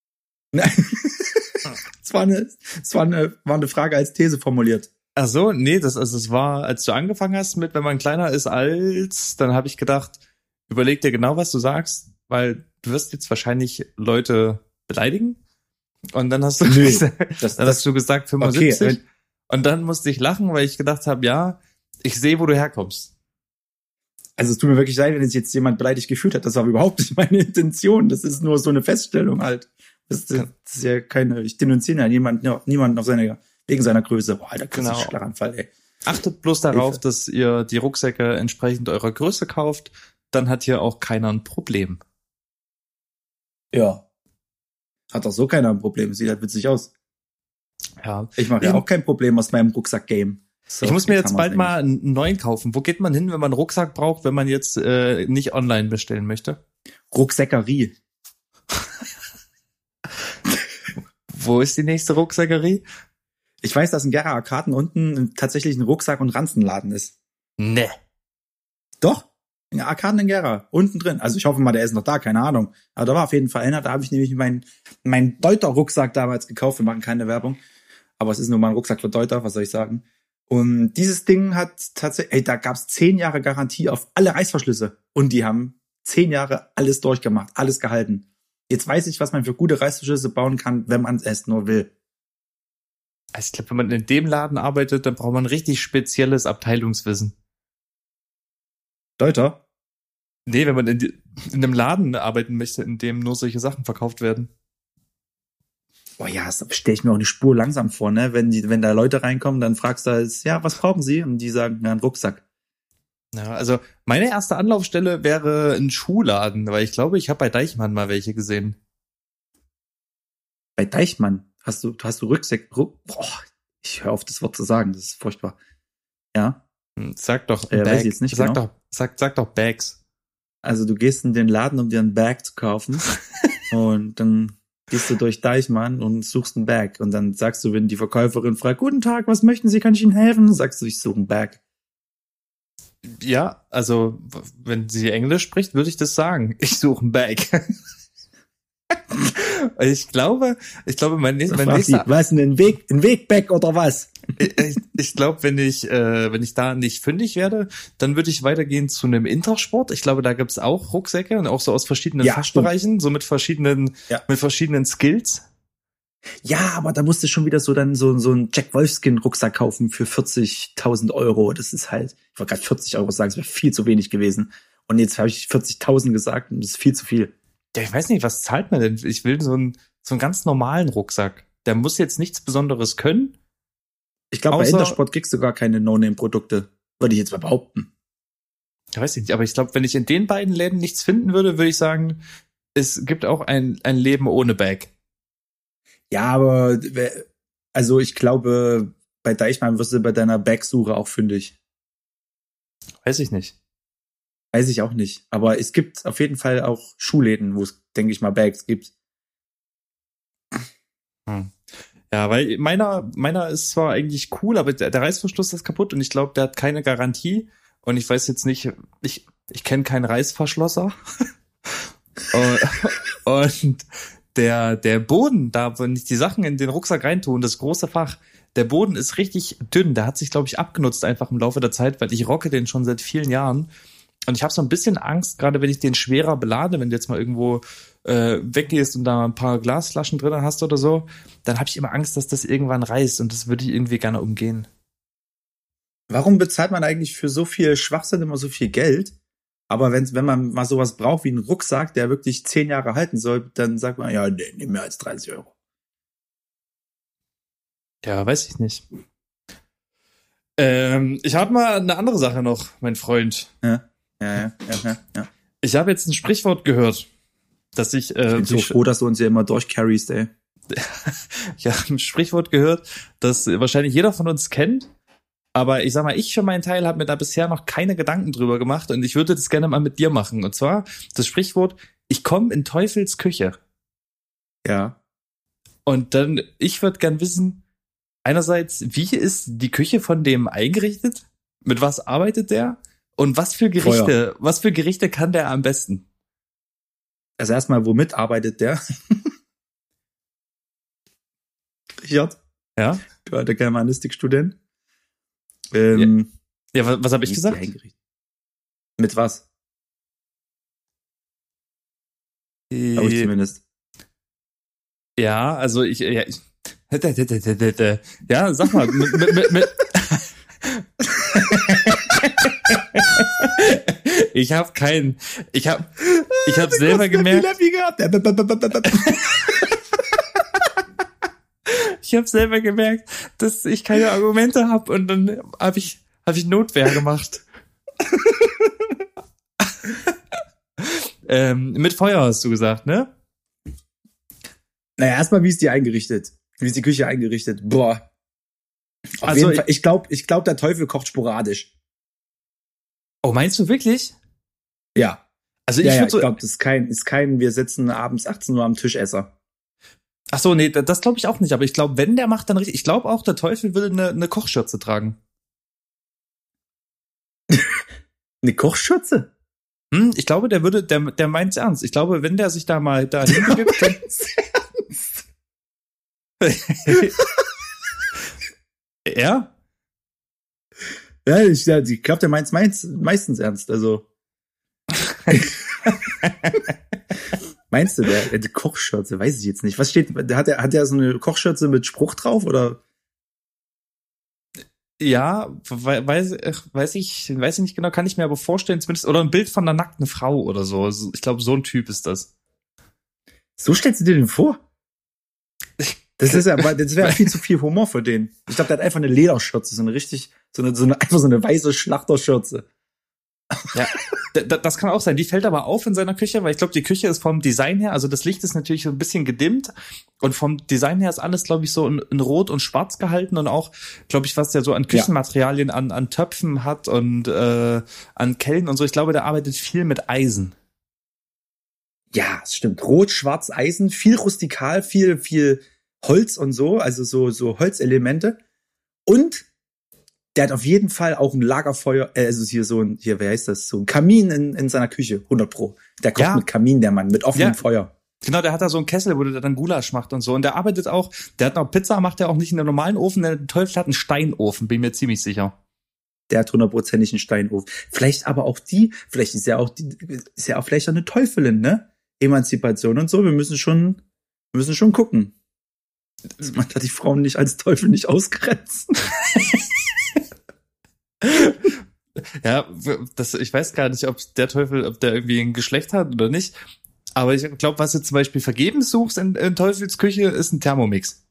Es war eine, es war eine, war eine Frage als These formuliert. Ach so, nee, das, also es war, als du angefangen hast mit, wenn man kleiner ist als, dann habe ich gedacht, überleg dir genau, was du sagst, weil du wirst jetzt wahrscheinlich Leute beleidigen. Und dann hast du, Nö, gesagt, das, dann das, hast du gesagt fünfundsiebzig. Okay. Und dann musste ich lachen, weil ich gedacht habe, ja, ich sehe, wo du herkommst. Also es tut mir wirklich leid, wenn jetzt jetzt jemand beleidigt gefühlt hat. Das war überhaupt nicht meine Intention. Das ist nur so eine Feststellung halt. Das, das ist ja keine, ich denunziere ja niemanden, ja, niemanden auf seine, wegen seiner Größe. Boah, Alter, kriegst du Genau. Schlaganfall, ey. Achtet bloß darauf, Hilfe. dass ihr die Rucksäcke entsprechend eurer Größe kauft. Dann hat hier auch keiner ein Problem. Ja. Hat doch so keiner ein Problem. Sieht halt witzig aus. Ja. Ich mache ja auch kein Problem aus meinem Rucksack-Game. So, ich muss mir jetzt bald eigentlich. mal einen neuen kaufen. Wo geht man hin, wenn man einen Rucksack braucht, wenn man jetzt äh, nicht online bestellen möchte? Rucksäckerie. Wo ist die nächste Rucksäckerie? Ich weiß, dass in Gera Arkaden unten tatsächlich ein Rucksack- und Ranzenladen ist. Ne. Doch. In Arkaden in Gera. Unten drin. Also ich hoffe mal, der ist noch da, keine Ahnung. Aber da war auf jeden Fall einer. Da habe ich nämlich meinen mein Deuter-Rucksack damals gekauft. Wir machen keine Werbung. Aber es ist nur mal ein Rucksack für Deuter, was soll ich sagen? Und dieses Ding hat tatsächlich, ey, da gab's zehn Jahre Garantie auf alle Reißverschlüsse. Und die haben zehn Jahre alles durchgemacht, alles gehalten. Jetzt weiß ich, was man für gute Reißverschlüsse bauen kann, wenn man es nur will. Also ich glaube, wenn man in dem Laden arbeitet, dann braucht man richtig spezielles Abteilungswissen. Deuter? Nee, wenn man in, die, in einem Laden arbeiten möchte, in dem nur solche Sachen verkauft werden. Boah ja, das stelle ich mir auch eine Spur langsam vor, ne? Wenn die, wenn da Leute reinkommen, dann fragst du halt, ja, was brauchen sie? Und die sagen, ja, einen Rucksack. Ja, also meine erste Anlaufstelle wäre ein Schuhladen, weil ich glaube, ich habe bei Deichmann mal welche gesehen. Bei Deichmann hast du, hast du Rucksack, Ruck, boah, ich höre auf, das Wort zu sagen, das ist furchtbar. Ja. Sag doch, äh, Bag. weiß ich jetzt nicht sag genau. doch, sag, sag doch Bags. Also du gehst in den Laden, um dir einen Bag zu kaufen und dann gehst du durch Deichmann und suchst einen Bag und dann sagst du, wenn die Verkäuferin fragt, guten Tag, was möchten Sie, kann ich Ihnen helfen? Dann sagst du, ich suche einen Bag. Ja, also wenn sie Englisch spricht, würde ich das sagen. Ich suche ein Bag. Ich glaube, ich glaube, mein, nächst, mein nächster... Sie, was, ein Weg, ein Wegback oder was? Ich, ich glaube, wenn ich, äh, wenn ich da nicht fündig werde, dann würde ich weitergehen zu einem Intersport. Ich glaube, da gibt's auch Rucksäcke und auch so aus verschiedenen ja, Fachbereichen, stimmt. so mit verschiedenen, ja. mit verschiedenen Skills. Ja, aber da musst du schon wieder so dann so, so einen Jack Wolfskin Rucksack kaufen für vierzigtausend Euro. Das ist halt, ich wollte gerade vierzig Euro sagen, das wäre viel zu wenig gewesen. Und jetzt habe ich vierzigtausend gesagt und das ist viel zu viel. Ja, ich weiß nicht, was zahlt man denn? Ich will so einen, so einen ganz normalen Rucksack. Der muss jetzt nichts Besonderes können. Ich glaube, bei Intersport kriegst du gar keine No-Name-Produkte. Würde ich jetzt mal behaupten. Ich weiß nicht, aber ich glaube, wenn ich in den beiden Läden nichts finden würde, würde ich sagen, es gibt auch ein, ein Leben ohne Bag. Ja, aber also ich glaube, bei Deichmann wirst du bei deiner Bag-Suche auch fündig. Weiß ich nicht. Weiß ich auch nicht. Aber es gibt auf jeden Fall auch Schuhläden, wo es, denke ich mal, Bags gibt. Hm. Ja, weil meiner, meiner ist zwar eigentlich cool, aber der, der Reißverschluss ist kaputt und ich glaube, der hat keine Garantie. Und ich weiß jetzt nicht, ich, ich kenne keinen Reißverschlosser. und der, der Boden, da, wenn ich die Sachen in den Rucksack reintue, das große Fach, der Boden ist richtig dünn. Der hat sich, glaube ich, abgenutzt einfach im Laufe der Zeit, weil ich rocke den schon seit vielen Jahren. Und ich habe so ein bisschen Angst, gerade wenn ich den schwerer belade, wenn du jetzt mal irgendwo äh, weggehst und da ein paar Glasflaschen drin hast oder so, dann habe ich immer Angst, dass das irgendwann reißt und das würde ich irgendwie gerne umgehen. Warum bezahlt man eigentlich für so viel Schwachsinn immer so viel Geld? Aber wenn, wenn man mal sowas braucht wie einen Rucksack, der wirklich zehn Jahre halten soll, dann sagt man, ja, nee, nicht mehr als dreißig Euro. Ja, weiß ich nicht. Ähm, ich habe mal eine andere Sache noch, mein Freund. Ja, ja, ja, ja, ja. Ich habe jetzt ein Sprichwort gehört, dass ich... Äh, ich bin so froh, dass du uns ja immer durchcarryst, ey. Ich habe ein Sprichwort gehört, das wahrscheinlich jeder von uns kennt. Aber ich sag mal, ich für meinen Teil habe mir da bisher noch keine Gedanken drüber gemacht und ich würde das gerne mal mit dir machen. Und zwar das Sprichwort, ich komme in Teufels Küche. Ja. Und dann, ich würde gern wissen, einerseits, wie ist die Küche von dem eingerichtet? Mit was arbeitet der? Und was für Gerichte, Feuer. was für Gerichte kann der am besten? Also erstmal, womit arbeitet der? Richard? Ja? Du alter Germanistikstudent. Ähm, ja, ja, was, was habe ich gesagt? Mit was? Äh, Glaube ich zumindest. Ja, also ich, ja, ich, ja, sag mal, mit, mit, mit, mit ich habe keinen, ich habe, ich habe selber gemerkt, ich habe selber gemerkt, dass ich keine Argumente habe und dann habe ich, habe ich Notwehr gemacht. ähm, mit Feuer hast du gesagt, ne? Naja, erstmal, wie ist die eingerichtet? Wie ist die Küche eingerichtet? Boah. Auf also jeden Fall, ich glaube, ich glaub, der Teufel kocht sporadisch. Oh, meinst du wirklich? Ja. Also ich, ja, ja, so, ich glaube, das ist kein, ist kein, wir sitzen abends achtzehn Uhr am Tisch Esser. Ach so, nee, das glaube ich auch nicht. Aber ich glaube, wenn der macht, dann richtig. Ich glaube auch, der Teufel würde eine, eine Kochschürze tragen. Eine Kochschürze? Hm, ich glaube, der würde, der, der meint's ernst. Ich glaube, wenn der sich da mal da hinbegibt, dann... Ja? Ja, ich, ich glaube, der meint's meins, meistens ernst. Also. Meinst du, der, der Kochschürze? Weiß ich jetzt nicht. Was steht, hat er, hat er so eine Kochschürze mit Spruch drauf, oder? Ja, weiß, weiß ich, weiß ich nicht genau, kann ich mir aber vorstellen, zumindest, oder ein Bild von einer nackten Frau oder so. Ich glaube, so ein Typ ist das. So stellst du dir den vor? Das ist ja, das wäre viel zu viel Humor für den. Ich glaube, der hat einfach eine Lederschürze, so eine richtig, so eine, so eine, einfach so eine weiße Schlachterschürze. Ja, das kann auch sein. Die fällt aber auf in seiner Küche, weil ich glaube, die Küche ist vom Design her, also das Licht ist natürlich so ein bisschen gedimmt und vom Design her ist alles, glaube ich, so in, in Rot und Schwarz gehalten und auch, glaube ich, was der so an Küchenmaterialien, an, an Töpfen hat und äh, an Kellen und so. Ich glaube, der arbeitet viel mit Eisen. Ja, es stimmt. Rot, Schwarz, Eisen, viel rustikal, viel, viel Holz und so, also so, so Holzelemente. Und der hat auf jeden Fall auch ein Lagerfeuer, äh, also hier so ein, hier, wer heißt das, so ein Kamin in, in seiner Küche, hundert Pro. Der kocht ja. mit Kamin, der Mann, mit offenem ja. Feuer. Genau, der hat da so einen Kessel, wo der dann Gulasch macht und so. Und der arbeitet auch, der hat noch Pizza, macht er auch nicht in einem normalen Ofen, der Teufel hat einen Steinofen, bin mir ziemlich sicher. Der hat hundertprozentig einen Steinofen. Vielleicht aber auch die, vielleicht ist ja auch die, ist ja auch vielleicht auch eine Teufelin, ne? Emanzipation und so. Wir müssen schon, wir müssen schon gucken. Dass man da die Frauen nicht als Teufel nicht ausgrenzen. Ja, das, ich weiß gar nicht, ob der Teufel, ob der irgendwie ein Geschlecht hat oder nicht. Aber ich glaube, was du zum Beispiel vergebens suchst in, in Teufels Küche, ist ein Thermomix.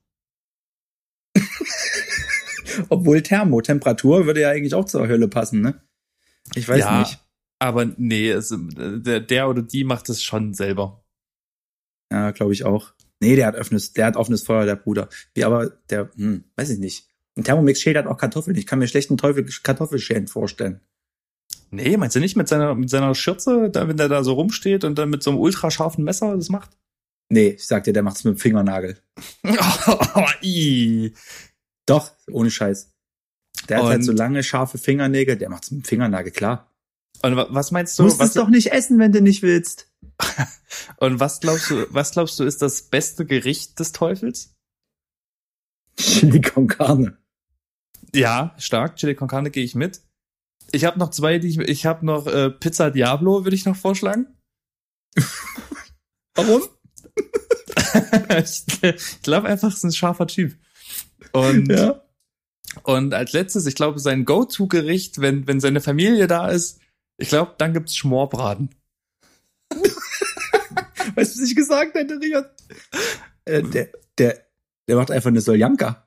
Obwohl Thermo, Temperatur würde ja eigentlich auch zur Hölle passen, ne? Ich weiß ja, nicht. Aber nee, es, der, der oder die macht es schon selber. Ja, glaube ich auch. Nee, der hat offenes, der hat offenes Feuer, der Bruder. Wie aber, der, hm, weiß ich nicht. Ein Thermomix schält halt auch Kartoffeln. Ich kann mir schlecht einen Teufel Kartoffelschälen vorstellen. Nee, meinst du nicht mit seiner, mit seiner Schürze, da, wenn der da so rumsteht und dann mit so einem ultrascharfen Messer das macht? Nee, ich sag dir, der macht's mit dem Fingernagel. Oh, ii. Doch, ohne Scheiß. Der und, hat halt so lange, scharfe Fingernägel, der macht's mit dem Fingernagel, klar. Und was meinst du? Du musst was es doch nicht essen, wenn du nicht willst. Und was glaubst du, was glaubst du, ist das beste Gericht des Teufels? Chili con Carne. Ja, stark. Chili con Carne gehe ich mit. Ich habe noch zwei, die ich, ich habe noch äh, Pizza Diablo, würde ich noch vorschlagen. Warum? ich ich glaube einfach, es ist ein scharfer Typ. Und, ja. und als letztes, ich glaube, sein Go-To-Gericht, wenn, wenn seine Familie da ist, ich glaube, dann gibt's Schmorbraten. Weißt du, was ich gesagt hätte, Richard? Äh, der, der, der macht einfach eine Soljanka.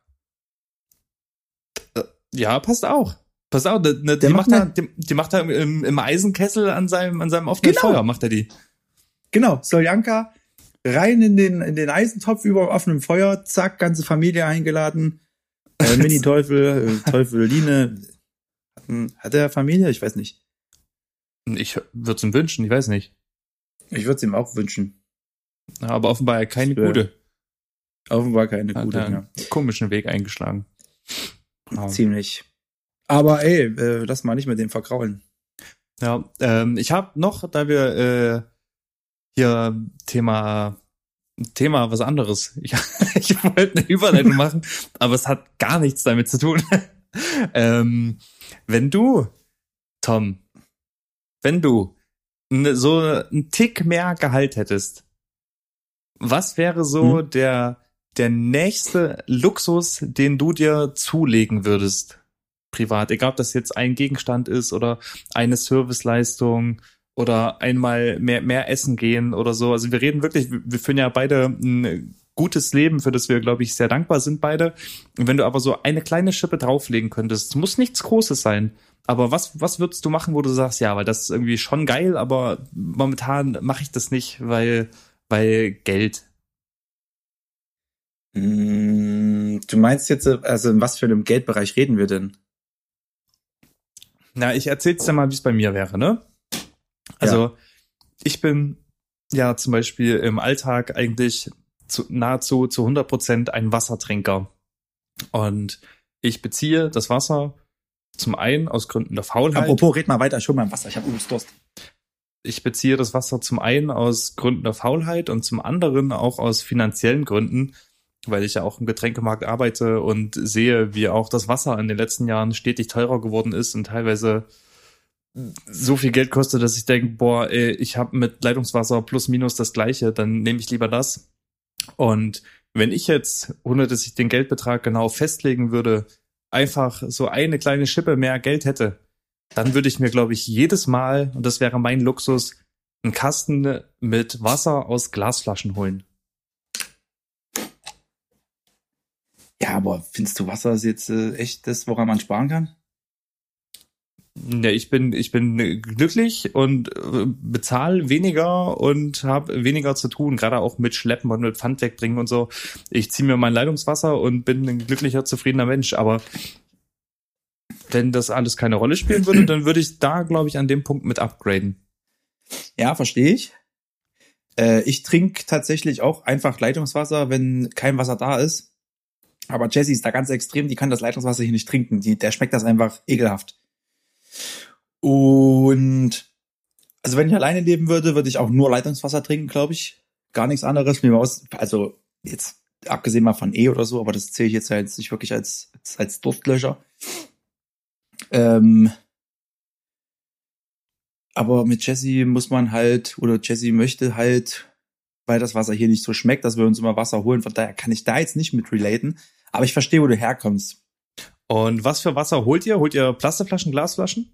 Ja, passt auch. Pass auf, ne, ne, Der die, macht macht er, eine- die, die macht er im, im Eisenkessel an seinem, an seinem offenen Genau. Feuer, macht er die. Genau, Soljanka, rein in den, in den Eisentopf über offenem Feuer, zack, ganze Familie eingeladen. Äh, Mini-Teufel, äh, Teufeline. Hm, Hat er Familie? Ich weiß nicht. Ich würde es ihm wünschen, ich weiß nicht. Ich würde es ihm auch wünschen. Ja, aber offenbar keine Das wär- gute. Offenbar keine Hat gute, er ja. einen komischen Weg eingeschlagen. Ja. Ziemlich. Aber ey, äh, lass mal nicht mit dem verkraulen. Ja, ähm, ich habe noch, da wir äh, hier Thema Thema was anderes. Ich, ich wollte eine Überleitung machen, aber es hat gar nichts damit zu tun. ähm, wenn du, Tom, wenn du ne, so einen Tick mehr Gehalt hättest, was wäre so Hm? der der nächste Luxus, den du dir zulegen würdest? Privat, egal ob das jetzt ein Gegenstand ist oder eine Serviceleistung oder einmal mehr mehr essen gehen oder so. Also wir reden wirklich, wir führen ja beide ein gutes Leben, für das wir, glaube ich, sehr dankbar sind beide. Und wenn du aber so eine kleine Schippe drauflegen könntest, es muss nichts Großes sein, aber was was würdest du machen, wo du sagst, ja, weil das ist irgendwie schon geil, aber momentan mache ich das nicht, weil weil Geld. Mm, Du meinst jetzt, äh, also in was für einem Geldbereich reden wir denn? Na, ich erzähl's dir mal, wie es bei mir wäre, ne? Also, ich bin ja zum Beispiel im Alltag eigentlich zu, nahezu zu hundert Prozent ein Wassertrinker. Und ich beziehe das Wasser zum einen aus Gründen der Faulheit. Apropos, red mal weiter, schon mal im Wasser, ich habe übelst Durst. Ich beziehe das Wasser zum einen aus Gründen der Faulheit und zum anderen auch aus finanziellen Gründen, weil ich ja auch im Getränkemarkt arbeite und sehe, wie auch das Wasser in den letzten Jahren stetig teurer geworden ist und teilweise so viel Geld kostet, dass ich denke, boah, ey, ich habe mit Leitungswasser plus minus das Gleiche, dann nehme ich lieber das. Und wenn ich jetzt, ohne dass ich den Geldbetrag genau festlegen würde, einfach so eine kleine Schippe mehr Geld hätte, dann würde ich mir, glaube ich, jedes Mal, und das wäre mein Luxus, einen Kasten mit Wasser aus Glasflaschen holen. Ja, aber findest du, Wasser ist jetzt äh, echt das, woran man sparen kann? Ja, ich bin ich bin glücklich und äh, bezahle weniger und habe weniger zu tun, gerade auch mit Schleppen und mit Pfand wegbringen und so. Ich ziehe mir mein Leitungswasser und bin ein glücklicher, zufriedener Mensch. Aber wenn das alles keine Rolle spielen würde, dann würde ich da, glaube ich, an dem Punkt mit upgraden. Ja, verstehe ich. Äh, ich trinke tatsächlich auch einfach Leitungswasser, wenn kein Wasser da ist. Aber Jessie ist da ganz extrem, die kann das Leitungswasser hier nicht trinken. Die, der schmeckt das einfach ekelhaft. Und also wenn ich alleine leben würde, würde ich auch nur Leitungswasser trinken, glaube ich. gar nichts anderes. Mir aus, also jetzt abgesehen mal von E oder so, aber das zähle ich jetzt ja jetzt nicht wirklich als, als, als Durstlöscher. Ähm, aber mit Jesse muss man halt, oder Jesse möchte halt, weil das Wasser hier nicht so schmeckt, dass wir uns immer Wasser holen. Von daher kann ich da jetzt nicht mit relaten. Aber ich verstehe, wo du herkommst. Und was für Wasser holt ihr? Holt ihr Plastikflaschen, Glasflaschen?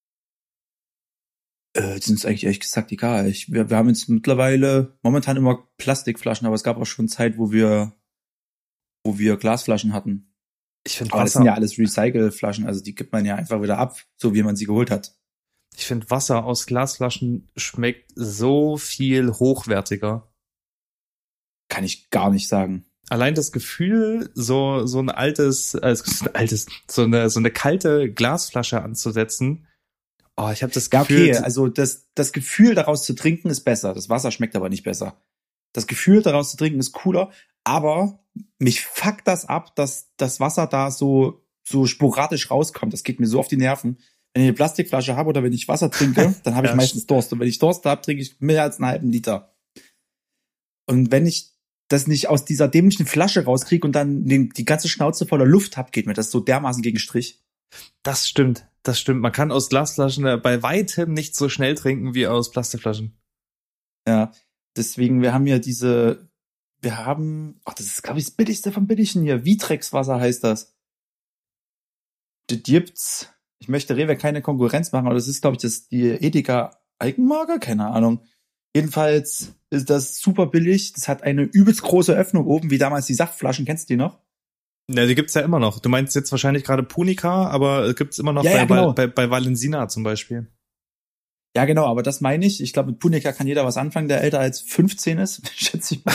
Äh, das ist uns eigentlich ehrlich gesagt egal. Ich, wir, wir haben jetzt mittlerweile momentan immer Plastikflaschen, aber es gab auch schon Zeit, wo wir, wo wir Glasflaschen hatten. Ich finde Aber das Wasser, sind ja alles Recycle-Flaschen, also die gibt man ja einfach wieder ab, so wie man sie geholt hat. ich finde Wasser aus Glasflaschen schmeckt so viel hochwertiger. Kann ich gar nicht sagen. Allein das Gefühl, so so ein altes, äh, so ein altes, so eine so eine kalte Glasflasche anzusetzen. Oh, ich habe das Ja, Gefühl. okay, also das, das Gefühl daraus zu trinken ist besser. Das Wasser schmeckt aber nicht besser. Das Gefühl daraus zu trinken ist cooler, aber mich fuckt das ab, dass das Wasser da so, so sporadisch rauskommt. Das geht mir so auf die Nerven. Wenn ich eine Plastikflasche habe oder wenn ich Wasser trinke, dann habe ich Ja, meistens Durst. Und wenn ich Durst habe, trinke ich mehr als einen halben Liter. Und wenn ich das nicht aus dieser dämlichen Flasche rauskriege und dann die, die ganze Schnauze voller Luft hab, geht mir das so dermaßen gegen Strich. das stimmt, das stimmt. Man kann aus Glasflaschen äh, bei weitem nicht so schnell trinken wie aus Plastikflaschen. Ja, deswegen, wir haben ja diese, wir haben, ach, das ist, glaube ich, das billigste vom Billigen hier. Vitrex-Wasser heißt das. Das gibt's. Ich möchte Rewe keine Konkurrenz machen, aber das ist, glaube ich, das die Edeka Eigenmarke, keine Ahnung. Jedenfalls ist das super billig. Das hat eine übelst große Öffnung oben, wie damals die Saftflaschen. Kennst du die noch? Ja, die gibt's ja immer noch. Du meinst jetzt wahrscheinlich gerade Punica, aber gibt's immer noch Ja, bei, ja, genau. bei, bei Valensina zum Beispiel. Ja, genau, aber das meine ich. Ich glaube, mit Punica kann jeder was anfangen, der älter als fünfzehn ist, schätze ich mal.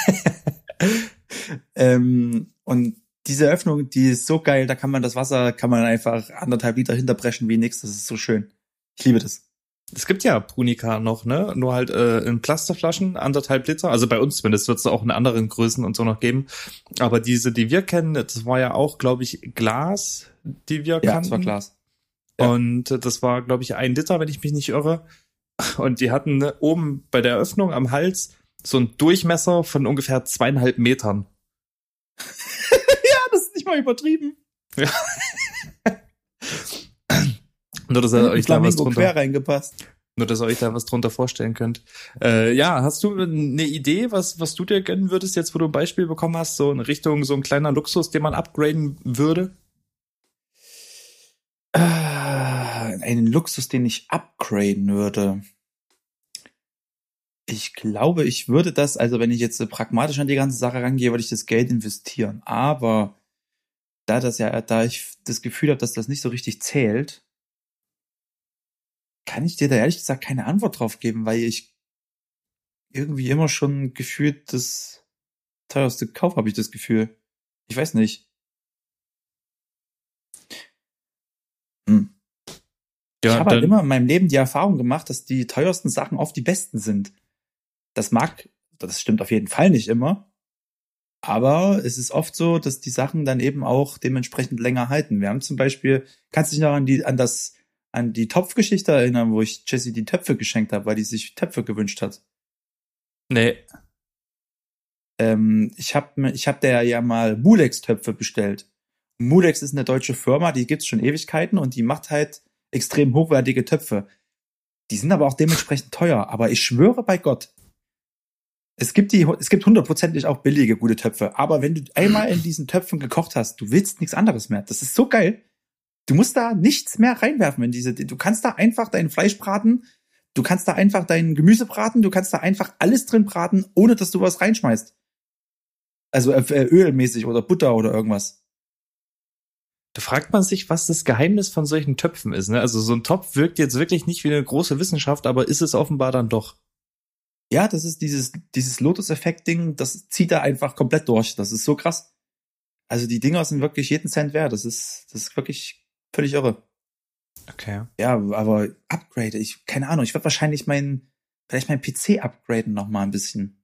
ähm, und diese Öffnung, die ist so geil, da kann man das Wasser, kann man einfach anderthalb Liter hinterbrechen wie nix. Das ist so schön. Ich liebe das. Es gibt ja Punica noch, ne? Nur halt äh, in Plastikflaschen, anderthalb Liter. Also bei uns zumindest wird es auch in anderen Größen und so noch geben. Aber diese, die wir kennen, das war ja auch, glaube ich, Glas, die wir Ja, kannten. das war Glas. Ja. Und das war, glaube ich, ein Liter, wenn ich mich nicht irre. Und die hatten ne, oben bei der Öffnung am Hals so einen Durchmesser von ungefähr zweieinhalb Metern. Ja, das ist nicht mal übertrieben. Ja. Nur, dass ihr euch da was drunter, quer reingepasst. nur, dass ihr euch da was drunter vorstellen könnt. Äh, ja, hast du eine Idee, was, was du dir gönnen würdest, jetzt wo du ein Beispiel bekommen hast, so in Richtung so ein kleiner Luxus, den man upgraden würde? Äh, einen Luxus, den ich upgraden würde. Ich glaube, ich würde das, also wenn ich jetzt pragmatisch an die ganze Sache rangehe, würde ich das Geld investieren. Aber da das ja, da ich das Gefühl habe, dass das nicht so richtig zählt, kann ich dir da ehrlich gesagt keine Antwort drauf geben, weil ich irgendwie immer schon gefühlt das teuerste Kauf habe ich das Gefühl. Ich weiß nicht. Hm. Ja, ich habe halt dann- immer in meinem Leben die Erfahrung gemacht, dass die teuersten Sachen oft die besten sind. Das mag, das stimmt auf jeden Fall nicht immer, aber es ist oft so, dass die Sachen dann eben auch dementsprechend länger halten. Wir haben zum Beispiel, kannst du dich noch an die, an das, an die Topfgeschichte erinnern, wo ich Jessie die Töpfe geschenkt habe, weil die sich Töpfe gewünscht hat. Nee. Ähm, ich habe ich hab der ja mal Mulex-Töpfe bestellt. Mulex ist eine deutsche Firma, die gibt's schon Ewigkeiten und die macht halt extrem hochwertige Töpfe. Die sind aber auch dementsprechend teuer. Aber ich schwöre bei Gott, es gibt die, es gibt hundertprozentig auch billige, gute Töpfe. Aber wenn du einmal in diesen Töpfen gekocht hast, du willst nichts anderes mehr. Das ist so geil. Du musst da nichts mehr reinwerfen in diese, du kannst da einfach dein Fleisch braten, du kannst da einfach dein Gemüse braten, du kannst da einfach alles drin braten, ohne dass du was reinschmeißt. Also äh, ölmäßig oder Butter oder irgendwas. Da fragt man sich, was das Geheimnis von solchen Töpfen ist. Ne? Also so ein Topf wirkt jetzt wirklich nicht wie eine große Wissenschaft, aber ist es offenbar dann doch. Ja, das ist dieses, dieses Lotus-Effekt-Ding, das zieht da einfach komplett durch. Das ist so krass. Also die Dinger sind wirklich jeden Cent wert. Das ist, das ist wirklich völlig irre. Okay. Ja, aber Upgrade, ich, keine Ahnung, ich würde wahrscheinlich mein, vielleicht mein P C upgraden noch mal ein bisschen.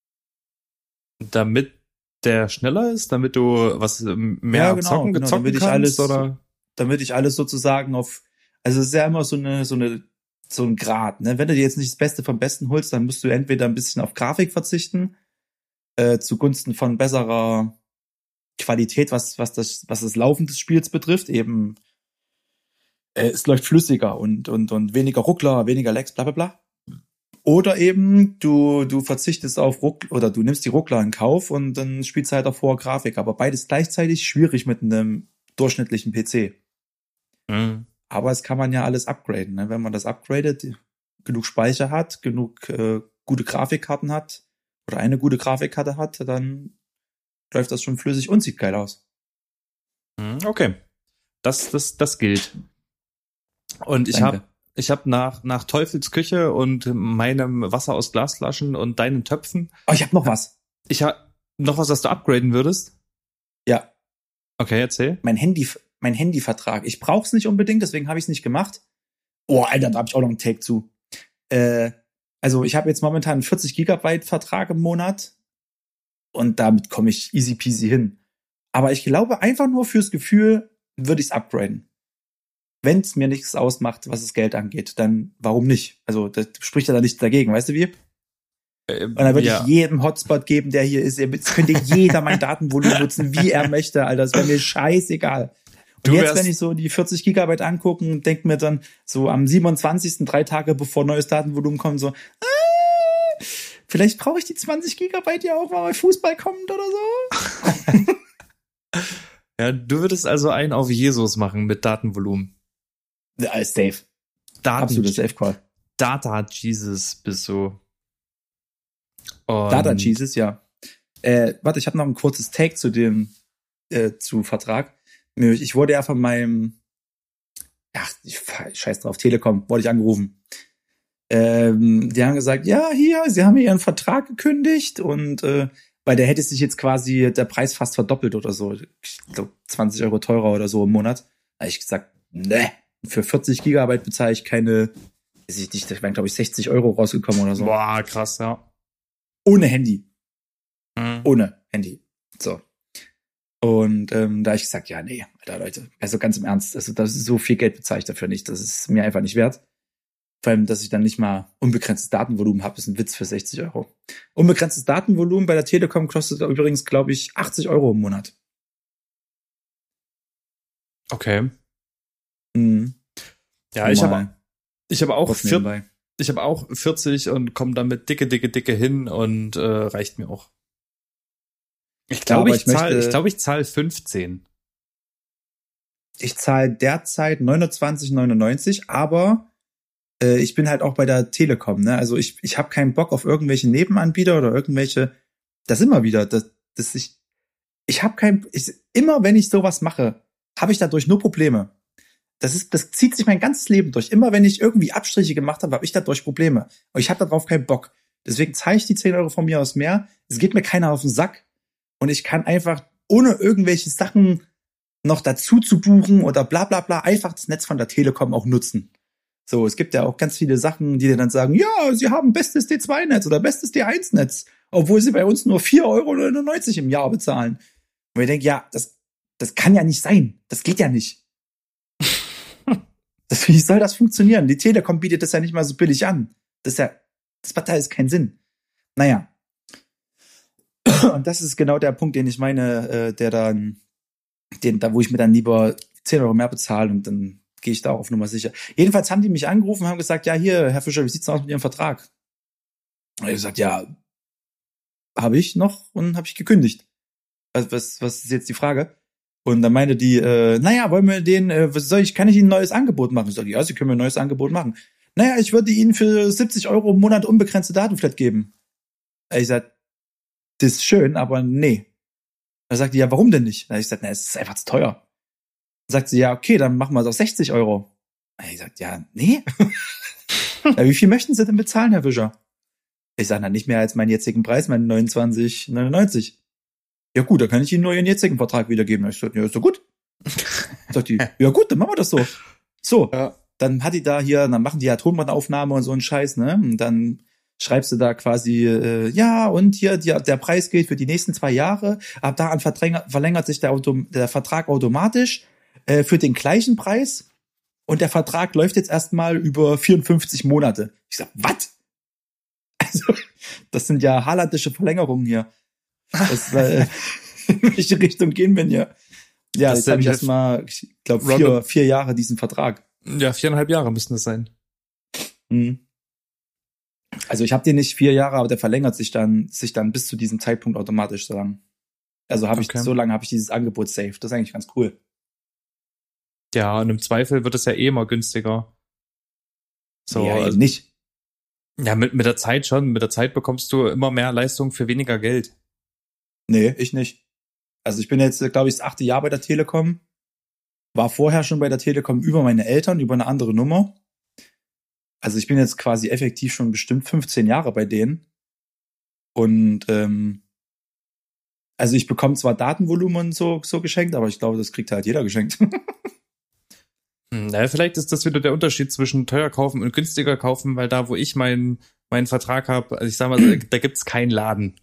Damit der schneller ist, damit du was mehr Ja, genau, zocken, genau, zocken damit ich kannst, alles- oder? Damit ich alles sozusagen auf, also es ist ja immer so eine, so eine so ein Grad, ne? Wenn du dir jetzt nicht das Beste vom Besten holst, dann musst du entweder ein bisschen auf Grafik verzichten, äh, zugunsten von besserer Qualität, was, was das, was das Laufen des Spiels betrifft, eben, äh, es läuft flüssiger und, und, und weniger Ruckler, weniger Lags, bla, bla, bla. Oder eben, du, du verzichtest auf Ruck, oder du nimmst die Ruckler in Kauf und dann spielst du halt auf hoher Grafik. Aber beides gleichzeitig schwierig mit einem durchschnittlichen P C. Mhm. Aber es kann man ja alles upgraden, ne? Wenn man das upgradet, genug Speicher hat, genug äh, gute Grafikkarten hat oder eine gute Grafikkarte hat, dann läuft das schon flüssig und sieht geil aus. Okay, das das das gilt. Und ich Danke. habe ich habe nach nach Teufels Küche und meinem Wasser aus Glasflaschen und deinen Töpfen. Oh, ich habe noch was. Ich habe noch was, was du upgraden würdest. Ja. Okay, erzähl. Mein Handy, mein Handyvertrag. Ich brauche es nicht unbedingt, deswegen habe ich es nicht gemacht. Oh, Alter, da habe ich auch noch einen Take zu. Äh, also ich habe jetzt momentan einen vierzig Gigabyte Vertrag im Monat und damit komme ich easy peasy hin. Aber ich glaube, einfach nur fürs Gefühl würde ich es upgraden. Wenn es mir nichts ausmacht, was das Geld angeht, dann warum nicht? Also das spricht ja da nichts dagegen, weißt du wie? Ähm, Und dann würde ja. ich jedem Hotspot geben, der hier ist. Es könnte jeder mein Datenvolumen nutzen, wie er möchte, Alter. Das wäre mir scheißegal. Und Du jetzt, wärst- wenn ich so die vierzig Gigabyte angucke und denke mir dann so am siebenundzwanzigsten drei Tage bevor neues Datenvolumen kommt, so, ah, vielleicht brauche ich die zwanzig Gigabyte ja auch, weil Fußball kommt oder so. Ja, du würdest also einen auf Jesus machen mit Datenvolumen. Ja, ist safe. Daten Absolut Safe Call. Data Jesus bist du. Und Data Jesus, ja. Äh, warte, ich habe noch ein kurzes Take zu dem äh, zu Vertrag. Ich wurde ja von meinem, ach, ich scheiß drauf, Telekom, wurde ich angerufen. Ähm, die haben gesagt, ja, hier, sie haben ihren Vertrag gekündigt und äh, weil der hätte sich jetzt quasi der Preis fast verdoppelt oder so. Ich glaube, zwanzig Euro teurer oder so im Monat. Da habe ich gesagt, ne, für vierzig Gigabyte bezahle ich keine, weiß ich nicht, das wären, glaube ich, sechzig Euro rausgekommen oder so. Boah, krass, ja. Ohne Handy. Mhm. Ohne Handy. So. Und ähm, da habe ich gesagt, ja, nee, Alter, Leute, also ganz im Ernst, also das ist so viel Geld bezahle ich dafür nicht. Das ist mir einfach nicht wert. Vor allem, dass ich dann nicht mal unbegrenztes Datenvolumen habe, ist ein Witz für sechzig Euro. Unbegrenztes Datenvolumen bei der Telekom kostet übrigens, glaube ich, achtzig Euro im Monat. Okay. Mhm. Ja, ich habe Mal ich habe auch was vier, nebenbei. ich habe auch vierzig und komme damit dicke, dicke, dicke hin und äh, reicht mir auch. Ich glaube, aber ich, ich zahle, möchte- ich glaube, ich zahle fünfzehn. Ich zahle derzeit neunundzwanzig neunundneunzig, aber äh, ich bin halt auch bei der Telekom, ne? Also ich ich habe keinen Bock auf irgendwelche Nebenanbieter oder irgendwelche. Das immer wieder, das das ich ich habe kein ich, immer wenn ich sowas mache, habe ich dadurch nur Probleme. Das ist das zieht sich mein ganzes Leben durch. Immer wenn ich irgendwie Abstriche gemacht habe, habe ich dadurch Probleme. Und ich habe darauf keinen Bock. Deswegen zahle ich die zehn Euro von mir aus mehr. Es geht mir keiner auf den Sack. Und ich kann einfach ohne irgendwelche Sachen noch dazu zu buchen oder bla bla bla einfach das Netz von der Telekom auch nutzen. So, es gibt ja auch ganz viele Sachen, die dir dann sagen, ja, sie haben bestes D zwei Netz oder bestes D eins Netz, obwohl sie bei uns nur vier Euro neunundneunzig im Jahr bezahlen. Und ich denke, ja, das, das kann ja nicht sein. Das geht ja nicht. das, wie soll das funktionieren? Die Telekom bietet das ja nicht mal so billig an. Das ist ja, das macht alles keinen Sinn. Naja. Und das ist genau der Punkt, den ich meine, äh, der dann, den, da wo ich mir dann lieber zehn Euro mehr bezahle und dann gehe ich da auch auf Nummer sicher. Jedenfalls haben die mich angerufen und haben gesagt, ja, hier, Herr Fischer, wie sieht's denn aus mit Ihrem Vertrag? Und ich hab gesagt, ja, habe ich noch und habe ich gekündigt. Also was, was ist jetzt die Frage? Und dann meinte die, äh, naja, wollen wir den, äh, was soll ich, kann ich Ihnen ein neues Angebot machen? Ich sage, ja, Sie können mir ein neues Angebot machen. Naja, ich würde Ihnen für siebzig Euro im Monat unbegrenzte Datenflat geben. Ich sag, das ist schön, aber nee. Da sagt die, ja, warum denn nicht? Da hab ich gesagt, na, es ist einfach zu teuer. Dann sagt sie, ja, okay, dann machen wir es auf sechzig Euro. Da hab ich gesagt, ja, nee. Ja, wie viel möchten Sie denn bezahlen, Herr Fischer? Ich sage, na, nicht mehr als meinen jetzigen Preis, meinen neunundzwanzig neunundneunzig. Ja gut, dann kann ich Ihnen nur Ihren jetzigen Vertrag wiedergeben. Ich sage, ja, ist doch gut. Sagt die, ja gut, dann machen wir das so. So, Ja. dann hat die da hier, dann machen die ja Tonbandaufnahme und so einen Scheiß, ne? Und dann schreibst du da quasi, äh, ja, und hier, die, der Preis gilt für die nächsten zwei Jahre. Ab da an verlängert sich der, Auto, der Vertrag automatisch äh, für den gleichen Preis. und der Vertrag läuft jetzt erstmal über vierundfünfzig Monate. Ich sag, was? Also, das sind ja haalandische Verlängerungen hier. Das, äh, in welche Richtung gehen wir hier? Ja, Das jetzt habe ich sind erstmal, ich glaube, Robin- vier, vier Jahre diesen Vertrag. Ja, viereinhalb Jahre müssten das sein. Mhm. Also ich habe den nicht vier Jahre, aber der verlängert sich dann, sich dann bis zu diesem Zeitpunkt automatisch so lang. Also habe Okay. ich, so lange habe ich dieses Angebot safe. Das ist eigentlich ganz cool. Ja, und im Zweifel wird es ja eh immer günstiger. So, ja, also, eben nicht. ja, mit, mit der Zeit schon. Mit der Zeit bekommst du immer mehr Leistung für weniger Geld. Nee, ich nicht. Also ich bin jetzt, glaube ich, das achte Jahr bei der Telekom. War vorher schon bei der Telekom über meine Eltern, über eine andere Nummer. Also ich bin jetzt quasi effektiv schon bestimmt fünfzehn Jahre bei denen. Und ähm, also ich bekomme zwar Datenvolumen so, so geschenkt, aber ich glaube, das kriegt halt jeder geschenkt. Hm, naja, vielleicht ist das wieder der Unterschied zwischen teuer kaufen und günstiger kaufen, weil da, wo ich meinen meinen Vertrag habe, also ich sag mal, da gibt's keinen Laden.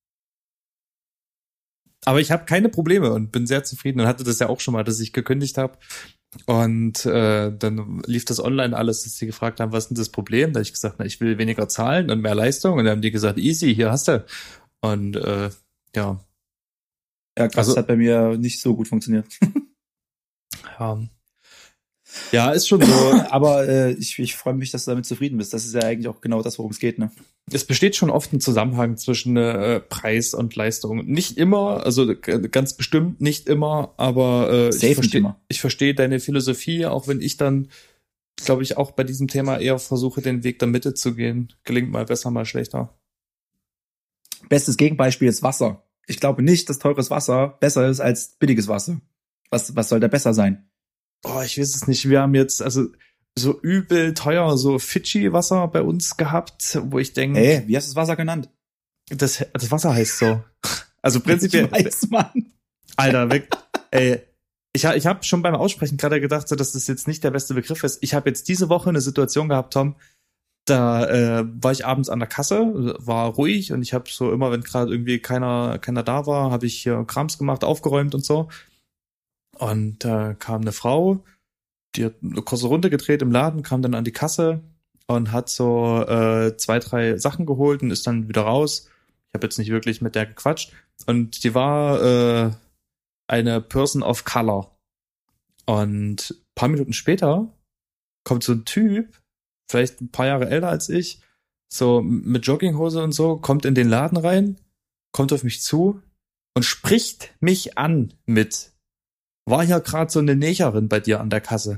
Aber ich habe keine Probleme und bin sehr zufrieden und hatte das ja auch schon mal, dass ich gekündigt habe. Und äh, dann lief das online alles, dass sie gefragt haben, was ist denn das Problem? Da habe ich gesagt, na, ich will weniger zahlen und mehr Leistung. Und dann haben die gesagt, easy, hier hast du. Und äh, ja. Ja, krass, Also- das hat bei mir nicht so gut funktioniert. ja. Ja, ist schon so. Aber äh, ich, ich freue mich, dass du damit zufrieden bist. Das ist ja eigentlich auch genau das, worum es geht, ne? Es besteht schon oft ein Zusammenhang zwischen äh, Preis und Leistung. Nicht immer, also g- ganz bestimmt nicht immer, aber äh, Safe ich nicht verstehe immer. ich verstehe deine Philosophie, auch wenn ich dann, glaube ich, auch bei diesem Thema eher versuche, den Weg der Mitte zu gehen. Gelingt mal besser, mal schlechter. Bestes Gegenbeispiel ist Wasser. Ich glaube nicht, dass teures Wasser besser ist als billiges Wasser. Was, was soll da besser sein? Oh, ich weiß es nicht. Wir haben jetzt also so übel teuer so Fidschi-Wasser bei uns gehabt, wo ich denke, Ey, wie hast du das Wasser genannt? das, das Wasser heißt so. Also prinzipiell, Ich weiß, Mann. Alter, weg. Ey, ich, ha- ich habe schon beim Aussprechen gerade gedacht, so, dass das jetzt nicht der beste Begriff ist. Ich habe jetzt diese Woche eine Situation gehabt, Tom, da äh, war ich abends an der Kasse, war ruhig und ich habe so immer, wenn gerade irgendwie keiner keiner da war, habe ich hier Krams gemacht, aufgeräumt und so. Und da äh, kam eine Frau, die hat eine kurze Runde gedreht im Laden, kam dann an die Kasse und hat so äh, zwei, drei Sachen geholt und ist dann wieder raus. Ich habe jetzt nicht wirklich mit der gequatscht. Und die war äh, eine Person of Color. Und ein paar Minuten später kommt so ein Typ, vielleicht ein paar Jahre älter als ich, so mit Jogginghose und so, kommt in den Laden rein, kommt auf mich zu und spricht mich an mit: War hier gerade so eine Negerin bei dir an der Kasse?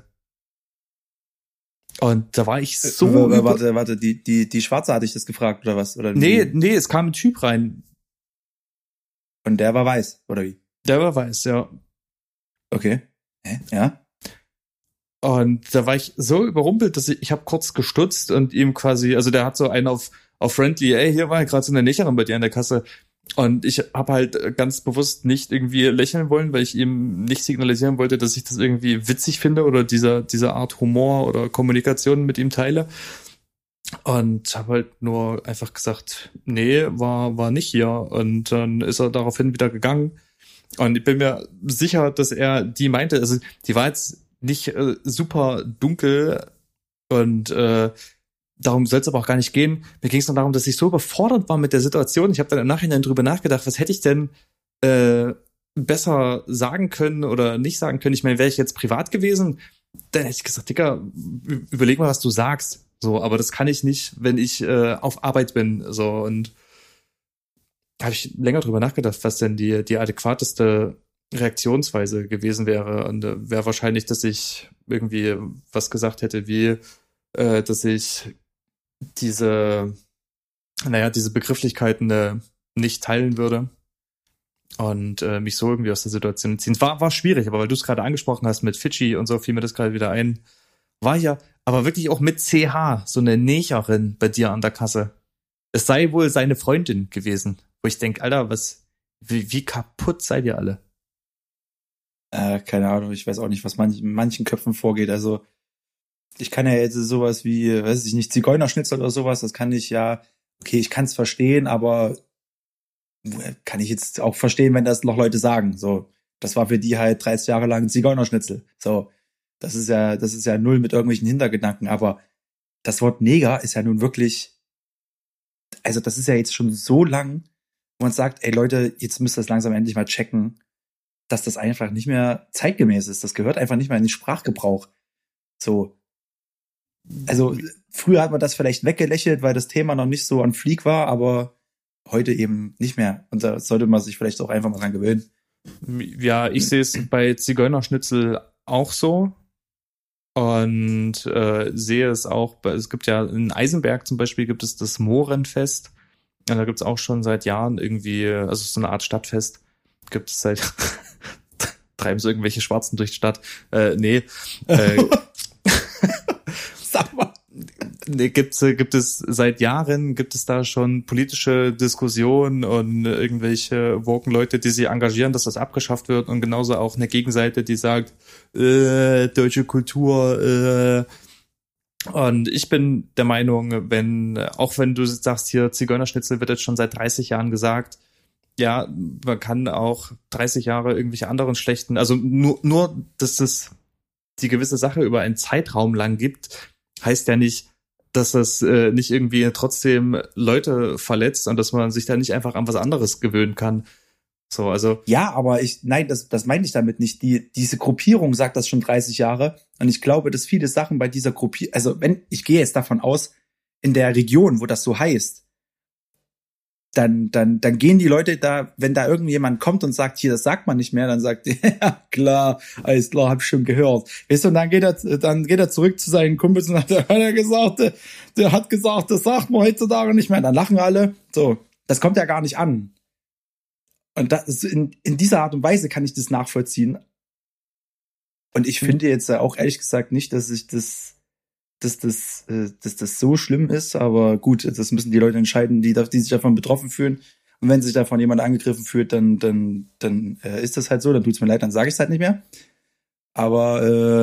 Und da war ich so Äh, über- warte, warte, die, die, die Schwarze hatte ich das gefragt, oder was? Oder wie? Nee, nee, es kam ein Typ rein, Und der war weiß, oder wie? der war weiß, ja. Okay. Hä? Ja? Und da war ich so überrumpelt, dass ich, ich habe kurz gestutzt und ihm quasi, also der hat so einen auf, auf friendly, ey, hier war gerade so eine Negerin bei dir an der Kasse. Und ich habe halt ganz bewusst nicht irgendwie lächeln wollen, weil ich ihm nicht signalisieren wollte, dass ich das irgendwie witzig finde oder dieser diese Art Humor oder Kommunikation mit ihm teile. Und habe halt nur einfach gesagt, nee, war war nicht hier. Und dann ist er daraufhin wieder gegangen. Und ich bin mir sicher, dass er die meinte, also die war jetzt nicht äh, super dunkel und äh, darum soll es aber auch gar nicht gehen. Mir ging es nur darum, dass ich so überfordert war mit der Situation. Ich habe dann im Nachhinein drüber nachgedacht, was hätte ich denn äh, besser sagen können oder nicht sagen können. Ich meine, wäre ich jetzt privat gewesen, dann hätte ich gesagt, Dicker, ü- überleg mal, was du sagst. So, aber das kann ich nicht, wenn ich äh, auf Arbeit bin. So, und da habe ich länger drüber nachgedacht, was denn die die adäquateste Reaktionsweise gewesen wäre. Und äh, wäre wahrscheinlich, dass ich irgendwie was gesagt hätte, wie äh, dass ich diese, naja, diese Begrifflichkeiten äh, nicht teilen würde und äh, mich so irgendwie aus der Situation ziehen. Es war, war schwierig, aber weil du es gerade angesprochen hast mit Fidschi und so, fiel mir das gerade wieder ein. War ja aber wirklich auch mit C H, so eine Negerin bei dir an der Kasse. Es sei wohl seine Freundin gewesen, wo ich denke, Alter, was, wie, wie kaputt seid ihr alle? Äh, keine Ahnung, ich weiß auch nicht, was manch, in manchen Köpfen vorgeht. Also ich kann ja jetzt sowas wie, weiß ich nicht, Zigeunerschnitzel oder sowas, das kann ich ja, okay, ich kann es verstehen, aber kann ich jetzt auch verstehen, wenn das noch Leute sagen. So, das war für die halt dreißig Jahre lang ein Zigeunerschnitzel. So, Das ist ja, das ist ja null mit irgendwelchen Hintergedanken, aber das Wort Neger ist ja nun wirklich, also das ist ja jetzt schon so lang, wo man sagt, ey Leute, jetzt müsst ihr das langsam endlich mal checken, dass das einfach nicht mehr zeitgemäß ist. Das gehört einfach nicht mehr in den Sprachgebrauch. So. Also früher hat man das vielleicht weggelächelt, weil das Thema noch nicht so on fleek war, aber heute eben nicht mehr. Und da sollte man sich vielleicht auch einfach mal dran gewöhnen. Ja, ich sehe es bei Zigeunerschnitzel auch so. Und äh, sehe es auch, es gibt ja in Eisenberg zum Beispiel gibt es das Mohrenfest. Und da gibt es auch schon seit Jahren irgendwie, also so eine Art Stadtfest. Gibt es seit, treiben so irgendwelche Schwarzen durch die Stadt. Äh, nee. Äh, Sag mal. Nee, gibt, gibt es seit Jahren, gibt es da schon politische Diskussionen und irgendwelche woken Leute, die sich engagieren, dass das abgeschafft wird und genauso auch eine Gegenseite, die sagt, äh, deutsche Kultur, äh, und ich bin der Meinung, wenn, auch wenn du sagst, hier Zigeunerschnitzel wird jetzt schon seit dreißig Jahren gesagt, ja, man kann auch dreißig Jahre irgendwelche anderen schlechten, also nur, nur, dass es die gewisse Sache über einen Zeitraum lang gibt, heißt ja nicht, dass das äh, nicht irgendwie trotzdem Leute verletzt und dass man sich da nicht einfach an was anderes gewöhnen kann. So, also. Ja, aber ich, nein, das, das meine ich damit nicht. Die, diese Gruppierung sagt das schon dreißig Jahre. Und ich glaube, dass viele Sachen bei dieser Gruppierung, also wenn, ich gehe jetzt davon aus, in der Region, wo das so heißt, dann, dann, dann gehen die Leute da, wenn da irgendjemand kommt und sagt, hier, das sagt man nicht mehr, dann sagt er, ja, klar, alles klar, hab ich schon gehört. Weißt du, und dann geht er, dann geht er zurück zu seinen Kumpels und hat er gesagt, der, der hat gesagt, das sagt man heutzutage nicht mehr. Dann lachen alle. So, das kommt ja gar nicht an. Und das, in, in dieser Art und Weise kann ich das nachvollziehen. Und ich finde jetzt auch ehrlich gesagt nicht, dass ich das, dass das, äh, dass das so schlimm ist, aber gut, das müssen die Leute entscheiden, die, die sich davon betroffen fühlen. Und wenn sich davon jemand angegriffen fühlt, dann, dann, dann äh, ist das halt so, dann tut's mir leid, dann sage ich es halt nicht mehr. Aber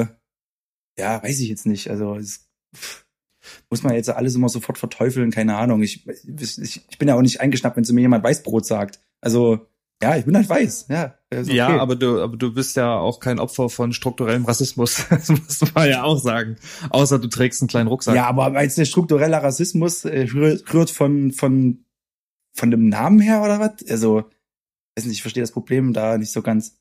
äh, ja, weiß ich jetzt nicht. Also es, pff, muss man jetzt alles immer sofort verteufeln, keine Ahnung. Ich, ich, ich bin ja auch nicht eingeschnappt, wenn zu mir jemand Weißbrot sagt. Also ja, ich bin halt weiß, ja. Okay. Ja, aber du, aber du bist ja auch kein Opfer von strukturellem Rassismus. Das muss man ja auch sagen. Außer du trägst einen kleinen Rucksack. Ja, aber als der strukturelle Rassismus äh, rührt von, von, von dem Namen her oder was? Also, weiß nicht, ich verstehe das Problem da nicht so ganz.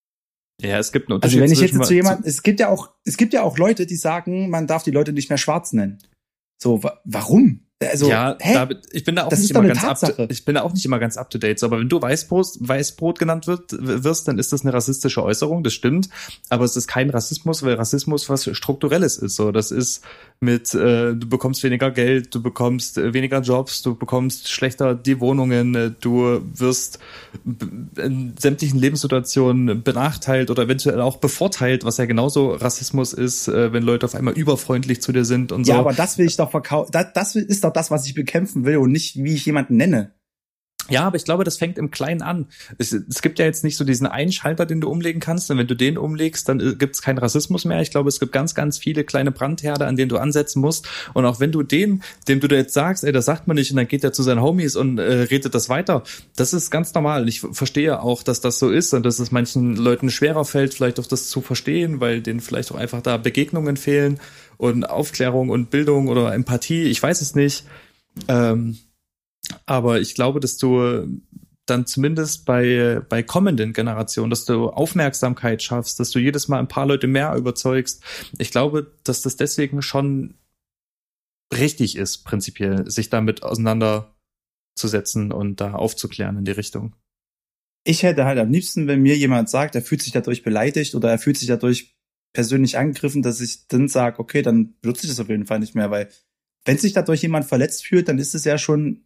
Ja, es gibt einen Unterschied. Also wenn ich jetzt zu jemand, es gibt ja auch, es gibt ja auch Leute, die sagen, man darf die Leute nicht mehr schwarz nennen. So, wa- warum? Also, ja, hä? Da, ich bin da auch Das nicht ist doch immer eine ganz up, Tatsache. ich bin da auch nicht immer ganz up to date. So, aber wenn du Weißbrot, Weißbrot genannt wird, wirst, dann ist das eine rassistische Äußerung. Das stimmt. Aber es ist kein Rassismus, weil Rassismus was Strukturelles ist. So, das ist mit, äh, du bekommst weniger Geld, du bekommst äh, weniger Jobs, du bekommst schlechter die Wohnungen, äh, du wirst b- in sämtlichen Lebenssituationen benachteiligt oder eventuell auch bevorteilt, was ja genauso Rassismus ist, äh, wenn Leute auf einmal überfreundlich zu dir sind und so. Ja, aber das will ich doch verkaufen. Das, das ist doch das, was ich bekämpfen will und nicht, wie ich jemanden nenne. Ja, aber ich glaube, das fängt im Kleinen an. Es, es gibt ja jetzt nicht so diesen einen Schalter, den du umlegen kannst. Und wenn du den umlegst, dann gibt es keinen Rassismus mehr. Ich glaube, es gibt ganz, ganz viele kleine Brandherde, an denen du ansetzen musst. Und auch wenn du den, dem du da jetzt sagst, ey, das sagt man nicht, und dann geht er zu seinen Homies und äh, redet das weiter. Das ist ganz normal. Und ich verstehe auch, dass das so ist und dass es manchen Leuten schwerer fällt, vielleicht auch das zu verstehen, weil denen vielleicht auch einfach da Begegnungen fehlen und Aufklärung und Bildung oder Empathie. Ich weiß es nicht. Ähm, aber ich glaube, dass du dann zumindest bei bei kommenden Generationen, dass du Aufmerksamkeit schaffst, dass du jedes Mal ein paar Leute mehr überzeugst. Ich glaube, dass das deswegen schon richtig ist, prinzipiell, sich damit auseinanderzusetzen und da aufzuklären in die Richtung. Ich hätte halt am liebsten, wenn mir jemand sagt, er fühlt sich dadurch beleidigt oder er fühlt sich dadurch persönlich angegriffen, dass ich dann sage, okay, dann benutze ich das auf jeden Fall nicht mehr, weil wenn sich dadurch jemand verletzt fühlt, dann ist es ja schon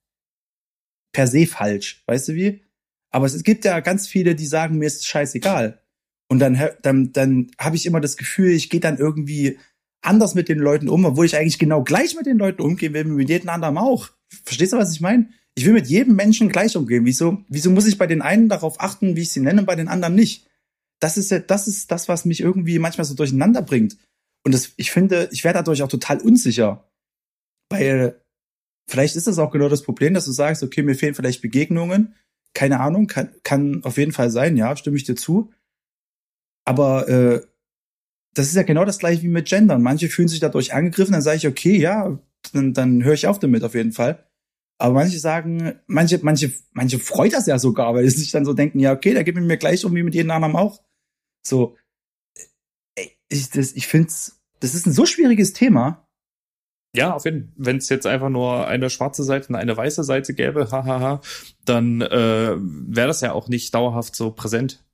per se falsch, weißt du wie? Aber es gibt ja ganz viele, die sagen, mir ist es scheißegal. Und dann, dann, dann habe ich immer das Gefühl, ich gehe dann irgendwie anders mit den Leuten um, obwohl ich eigentlich genau gleich mit den Leuten umgehen will, wie mit jedem anderen auch. Verstehst du, was ich meine? Ich will mit jedem Menschen gleich umgehen. Wieso, wieso muss ich bei den einen darauf achten, wie ich sie nenne, und bei den anderen nicht? Das ist ja, das ist das, was mich irgendwie manchmal so durcheinander bringt. Und das, ich finde, ich werde dadurch auch total unsicher. Weil vielleicht ist das auch genau das Problem, dass du sagst, okay, mir fehlen vielleicht Begegnungen. Keine Ahnung, kann, kann auf jeden Fall sein, ja, stimme ich dir zu. Aber äh, das ist ja genau das gleiche wie mit Gendern. Manche fühlen sich dadurch angegriffen, dann sage ich, okay, ja, dann, dann höre ich auf damit auf jeden Fall. Aber manche sagen, manche, manche, manche freut das ja sogar, weil sie sich dann so denken, ja, okay, da geht mit mir gleich um wie mit jedem anderen auch. So, ey, ich, das, ich find's, das ist ein so schwieriges Thema. Ja, auf jeden Fall. Wenn es jetzt einfach nur eine schwarze Seite und eine weiße Seite gäbe, hahaha, dann äh, wäre das ja auch nicht dauerhaft so präsent.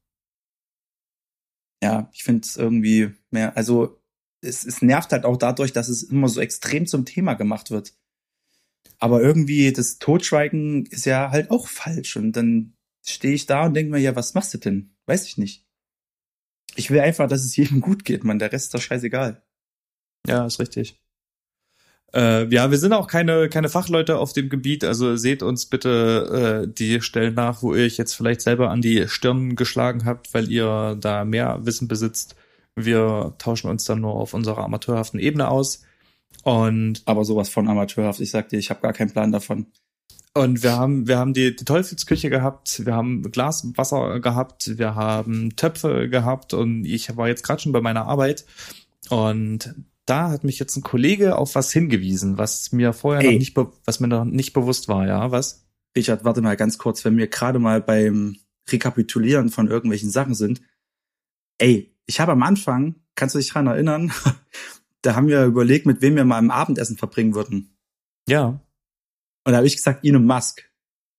Ja, ich finde es irgendwie mehr, also es, es nervt halt auch dadurch, dass es immer so extrem zum Thema gemacht wird. Aber irgendwie das Totschweigen ist ja halt auch falsch. Und dann stehe ich da und denke mir, ja, was machst du denn? Weiß ich nicht. Ich will einfach, dass es jedem gut geht, man. Der Rest ist doch scheißegal. Ja, ist richtig. Äh, ja, wir sind auch keine keine Fachleute auf dem Gebiet, also seht uns bitte äh, die Stellen nach, wo ihr euch jetzt vielleicht selber an die Stirn geschlagen habt, weil ihr da mehr Wissen besitzt. Wir tauschen uns dann nur auf unserer amateurhaften Ebene aus. Und Aber sowas von amateurhaft. Ich sag dir, ich habe gar keinen Plan davon. Und wir haben, wir haben die, die Teufelsküche gehabt, wir haben Glaswasser gehabt, wir haben Töpfe gehabt und ich war jetzt gerade schon bei meiner Arbeit und da hat mich jetzt ein Kollege auf was hingewiesen, was mir vorher Ey. noch nicht, be- was mir noch nicht bewusst war, ja, was? Richard, warte mal ganz kurz, wenn wir gerade mal beim Rekapitulieren von irgendwelchen Sachen sind. Ey, ich habe am Anfang, kannst du dich dran erinnern, da haben wir überlegt, mit wem wir mal ein Abendessen verbringen würden. Ja. Und da habe ich gesagt, Elon Musk.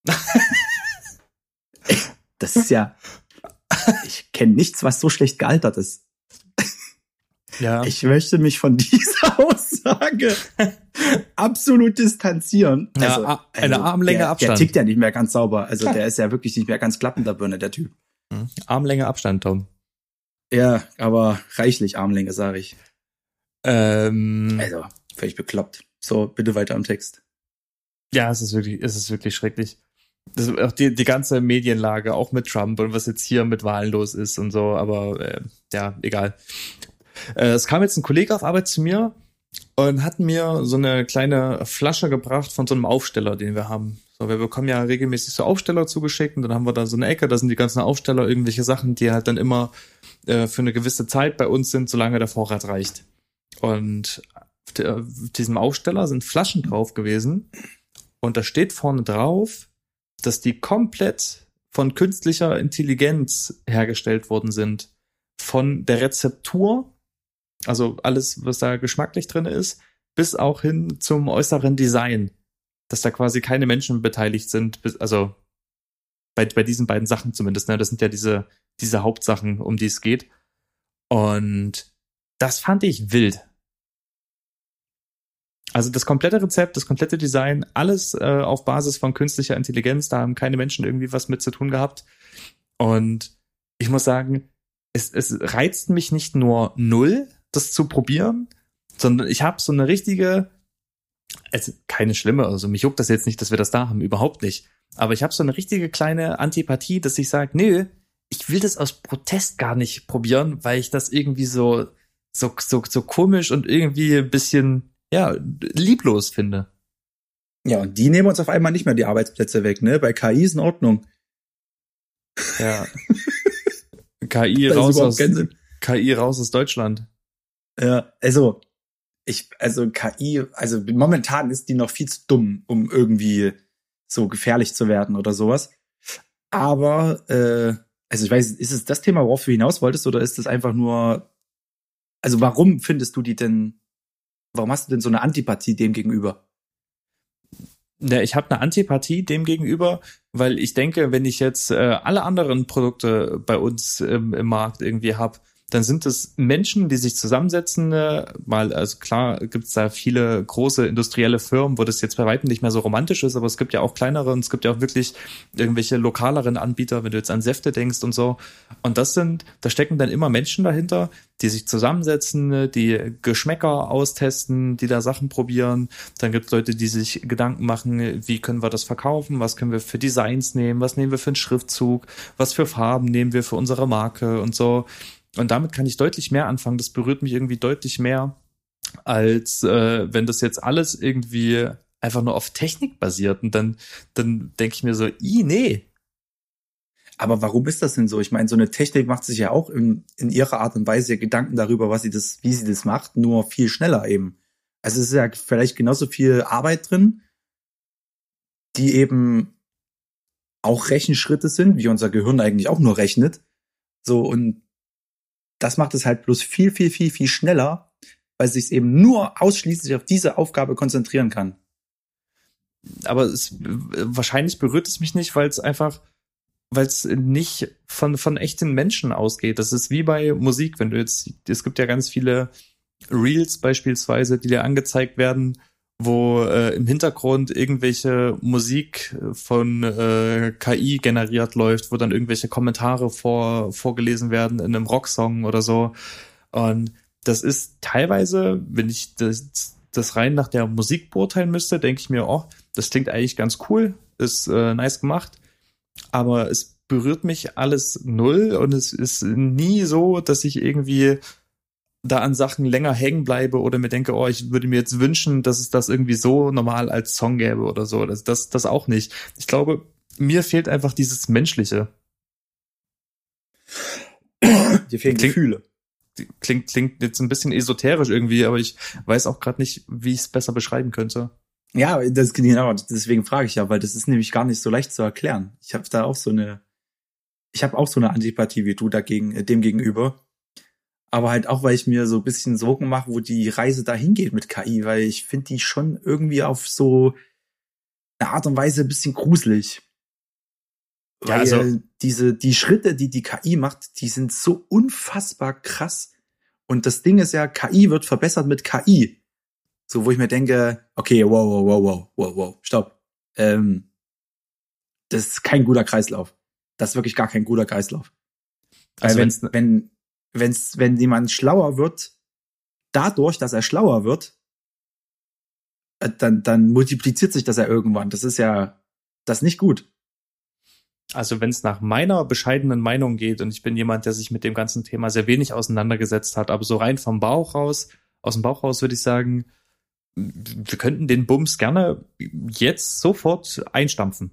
Ey, das ist ja, ich kenne nichts, was so schlecht gealtert ist. Ja. Ich möchte mich von dieser Aussage absolut distanzieren. Ja, Also, a- eine also Armlänge der, Abstand. Der tickt ja nicht mehr ganz sauber. Also der ist ja wirklich nicht mehr ganz klapp in der Birne, der Typ. Hm. Armlänge Abstand, Tom. Ja, aber reichlich Armlänge, sage ich. Ähm, Also, völlig bekloppt. So, bitte weiter am Text. ja, es ist wirklich, es ist wirklich schrecklich. Das ist auch die, die ganze Medienlage, auch mit Trump und was jetzt hier mit Wahlen los ist und so, aber äh, ja, egal. Äh, es kam jetzt ein Kollege auf Arbeit zu mir und hat mir so eine kleine Flasche gebracht von so einem Aufsteller, den wir haben. So, wir bekommen ja regelmäßig so Aufsteller zugeschickt und dann haben wir da so eine Ecke, da sind die ganzen Aufsteller, irgendwelche Sachen, die halt dann immer äh, für eine gewisse Zeit bei uns sind, solange der Vorrat reicht. Und auf, der, auf diesem Aufsteller sind Flaschen drauf gewesen und da steht vorne drauf, dass die komplett von künstlicher Intelligenz hergestellt worden sind. Von der Rezeptur, also alles, was da geschmacklich drin ist, bis auch hin zum äußeren Design. Dass da quasi keine Menschen beteiligt sind, bis, also bei, bei diesen beiden Sachen zumindest, ne? Das sind ja diese, diese Hauptsachen, um die es geht. Und das fand ich wild. Also das komplette Rezept, das komplette Design, alles äh, auf Basis von künstlicher Intelligenz, da haben keine Menschen irgendwie was mit zu tun gehabt. Und ich muss sagen, es, es reizt mich nicht nur null, das zu probieren, sondern ich habe so eine richtige, also keine schlimme, also mich juckt das jetzt nicht, dass wir das da haben, überhaupt nicht. Aber ich habe so eine richtige kleine Antipathie, dass ich sage, nö, ich will das aus Protest gar nicht probieren, weil ich das irgendwie so so so so komisch und irgendwie ein bisschen ja lieblos finde. Ja, und die nehmen uns auf einmal nicht mehr die Arbeitsplätze weg, ne? Bei K I ist in Ordnung. Ja. K I Das ist raus überhaupt aus keinen Sinn. K I raus aus Deutschland. Ja, also ich, also K I, also momentan ist die noch viel zu dumm, um irgendwie so gefährlich zu werden oder sowas. Aber, äh, also ich weiß, ist es das Thema, worauf du hinaus wolltest, oder ist es einfach nur, also warum findest du die denn, warum hast du denn so eine Antipathie dem gegenüber? Ja, ich habe eine Antipathie dem gegenüber, weil ich denke, wenn ich jetzt äh, alle anderen Produkte bei uns im, im Markt irgendwie habe, dann sind es Menschen, die sich zusammensetzen, äh, mal, also klar gibt es da viele große industrielle Firmen, wo das jetzt bei weitem nicht mehr so romantisch ist, aber es gibt ja auch kleinere und es gibt ja auch wirklich irgendwelche lokaleren Anbieter, wenn du jetzt an Säfte denkst und so. Und das sind, da stecken dann immer Menschen dahinter, die sich zusammensetzen, die Geschmäcker austesten, die da Sachen probieren. Dann gibt es Leute, die sich Gedanken machen, wie können wir das verkaufen, was können wir für Designs nehmen, was nehmen wir für einen Schriftzug, was für Farben nehmen wir für unsere Marke und so. Und damit kann ich deutlich mehr anfangen. Das berührt mich irgendwie deutlich mehr, als äh, wenn das jetzt alles irgendwie einfach nur auf Technik basiert. Und dann, dann denke ich mir so, i nee. Aber warum ist das denn so? Ich meine, so eine Technik macht sich ja auch in, in ihrer Art und Weise Gedanken darüber, was sie das, wie sie das macht, nur viel schneller eben. Also es ist ja vielleicht genauso viel Arbeit drin, die eben auch Rechenschritte sind, wie unser Gehirn eigentlich auch nur rechnet. So, und das macht es halt bloß viel, viel, viel, viel schneller, weil es sich eben nur ausschließlich auf diese Aufgabe konzentrieren kann. Aber es, wahrscheinlich berührt es mich nicht, weil es einfach, weil es nicht von, von echten Menschen ausgeht. Das ist wie bei Musik, wenn du jetzt, es gibt ja ganz viele Reels beispielsweise, die dir angezeigt werden, wo äh, im Hintergrund irgendwelche Musik von äh, K I generiert läuft, wo dann irgendwelche Kommentare vor, vorgelesen werden in einem Rocksong oder so. Und das ist teilweise, wenn ich das, das rein nach der Musik beurteilen müsste, denke ich mir, oh, das klingt eigentlich ganz cool, ist äh, nice gemacht, aber es berührt mich alles null und es ist nie so, dass ich irgendwie da an Sachen länger hängen bleibe oder mir denke, oh, ich würde mir jetzt wünschen, dass es das irgendwie so normal als Song gäbe oder so. Das, das, das auch nicht. Ich glaube, mir fehlt einfach dieses Menschliche. Dir fehlen Klingt, Gefühle. Klingt, klingt jetzt ein bisschen esoterisch irgendwie, aber ich weiß auch gerade nicht, wie ich es besser beschreiben könnte. Ja, das genau, deswegen frage ich ja, weil das ist nämlich gar nicht so leicht zu erklären. Ich habe da auch so eine, ich habe auch so eine Antipathie wie du dagegen, dem gegenüber. Aber halt auch, weil ich mir so ein bisschen Sorgen mache, wo die Reise dahin geht mit K I, weil ich finde die schon irgendwie auf so eine Art und Weise ein bisschen gruselig. Ja, weil also diese, die Schritte, die die K I macht, die sind so unfassbar krass. Und das Ding ist ja, K I wird verbessert mit K I. So, wo ich mir denke, okay, wow, wow, wow, wow, wow, wow, stopp. Ähm, das ist kein guter Kreislauf. Das ist wirklich gar kein guter Kreislauf. Also Weil wenn, wenn, wenn's, wenn jemand schlauer wird, dadurch, dass er schlauer wird, dann, dann multipliziert sich das ja irgendwann. Das ist ja, das ist nicht gut. Also wenn es nach meiner bescheidenen Meinung geht, und ich bin jemand, der sich mit dem ganzen Thema sehr wenig auseinandergesetzt hat, aber so rein vom Bauch raus, aus dem Bauch raus würde ich sagen, wir könnten den Bums gerne jetzt sofort einstampfen.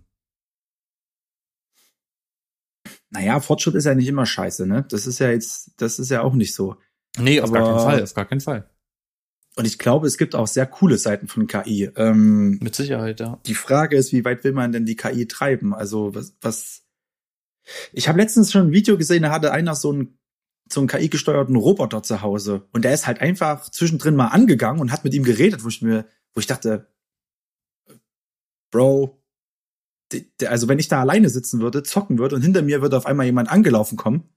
Naja, Fortschritt ist ja nicht immer scheiße, ne? Das ist ja jetzt, das ist ja auch nicht so. Nee, auf Aber, gar keinen Fall, auf gar keinen Fall. Und ich glaube, es gibt auch sehr coole Seiten von K I. Ähm, Mit Sicherheit, ja. Die Frage ist, wie weit will man denn die K I treiben? Also was, was ich habe letztens schon ein Video gesehen, da hatte einer so einen, so einen K I-gesteuerten Roboter zu Hause. Und der ist halt einfach zwischendrin mal angegangen und hat mit ihm geredet, wo ich mir, wo ich dachte, Bro, die, die, also wenn ich da alleine sitzen würde, zocken würde und hinter mir würde auf einmal jemand angelaufen kommen,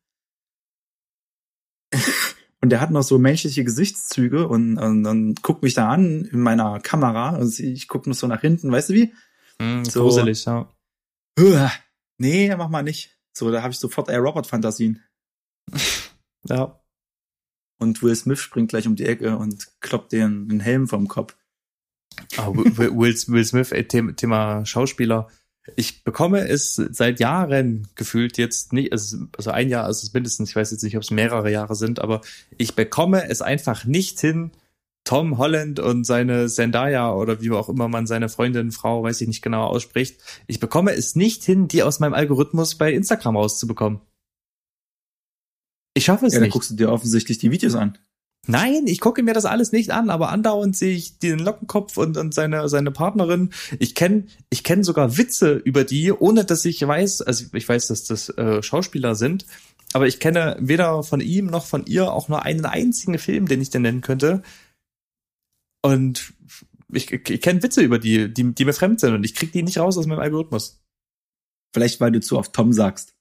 und der hat noch so menschliche Gesichtszüge und, und, und guckt mich da an in meiner Kamera. Also ich gucke nur so nach hinten, weißt du wie? Mm, so, gruselig, ja. Nee, mach mal nicht. So, da habe ich sofort eher Robot-Fantasien. Ja. Und Will Smith springt gleich um die Ecke und kloppt dir einen Helm vom Kopf. Oh, Will, Will, Will Smith, ey, Thema Schauspieler. Ich bekomme es seit Jahren gefühlt jetzt nicht, also ein Jahr ist es mindestens, ich weiß jetzt nicht, ob es mehrere Jahre sind, aber ich bekomme es einfach nicht hin, Tom Holland und seine Zendaya oder wie auch immer man seine Freundin, Frau, weiß ich nicht genau ausspricht, ich bekomme es nicht hin, die aus meinem Algorithmus bei Instagram rauszubekommen. Ich schaffe es ja, dann nicht. Guckst du dir offensichtlich die Videos an. Nein, ich gucke mir das alles nicht an, aber andauernd sehe ich den Lockenkopf und, und seine, seine Partnerin. Ich kenne ich kenn sogar Witze über die, ohne dass ich weiß, also ich weiß, dass das äh, Schauspieler sind, aber ich kenne weder von ihm noch von ihr auch nur einen einzigen Film, den ich denn nennen könnte. Und ich, ich kenne Witze über die, die, die mir fremd sind und ich kriege die nicht raus aus meinem Algorithmus. Vielleicht, weil du zu oft Tom sagst.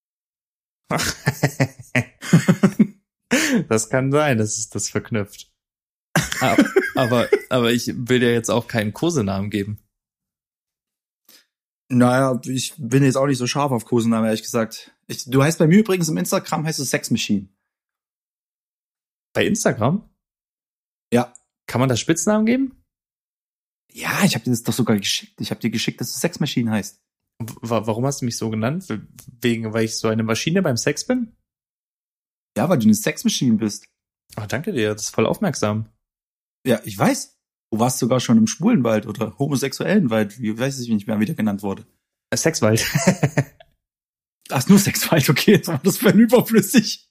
Das kann sein, das ist das verknüpft. Aber, aber, aber ich will dir jetzt auch keinen Kosenamen geben. Naja, ich bin jetzt auch nicht so scharf auf Kosenamen, ehrlich gesagt. Ich, du heißt bei mir übrigens im Instagram, heißt du Sex Machine. Bei Instagram? Ja. Kann man da Spitznamen geben? Ja, ich habe dir das doch sogar geschickt. Ich habe dir geschickt, dass du Sex Machine heißt. W- warum hast du mich so genannt? Wegen, weil ich so eine Maschine beim Sex bin? Ja, weil du eine Sex Machine bist. Oh, danke dir, das ist voll aufmerksam. Ja, ich weiß. Du warst sogar schon im Schwulenwald oder homosexuellen Wald, wie weiß ich nicht mehr, wie der genannt wurde. Sexwald. Ach, nur Sexfight, okay, jetzt war das für ein überflüssig.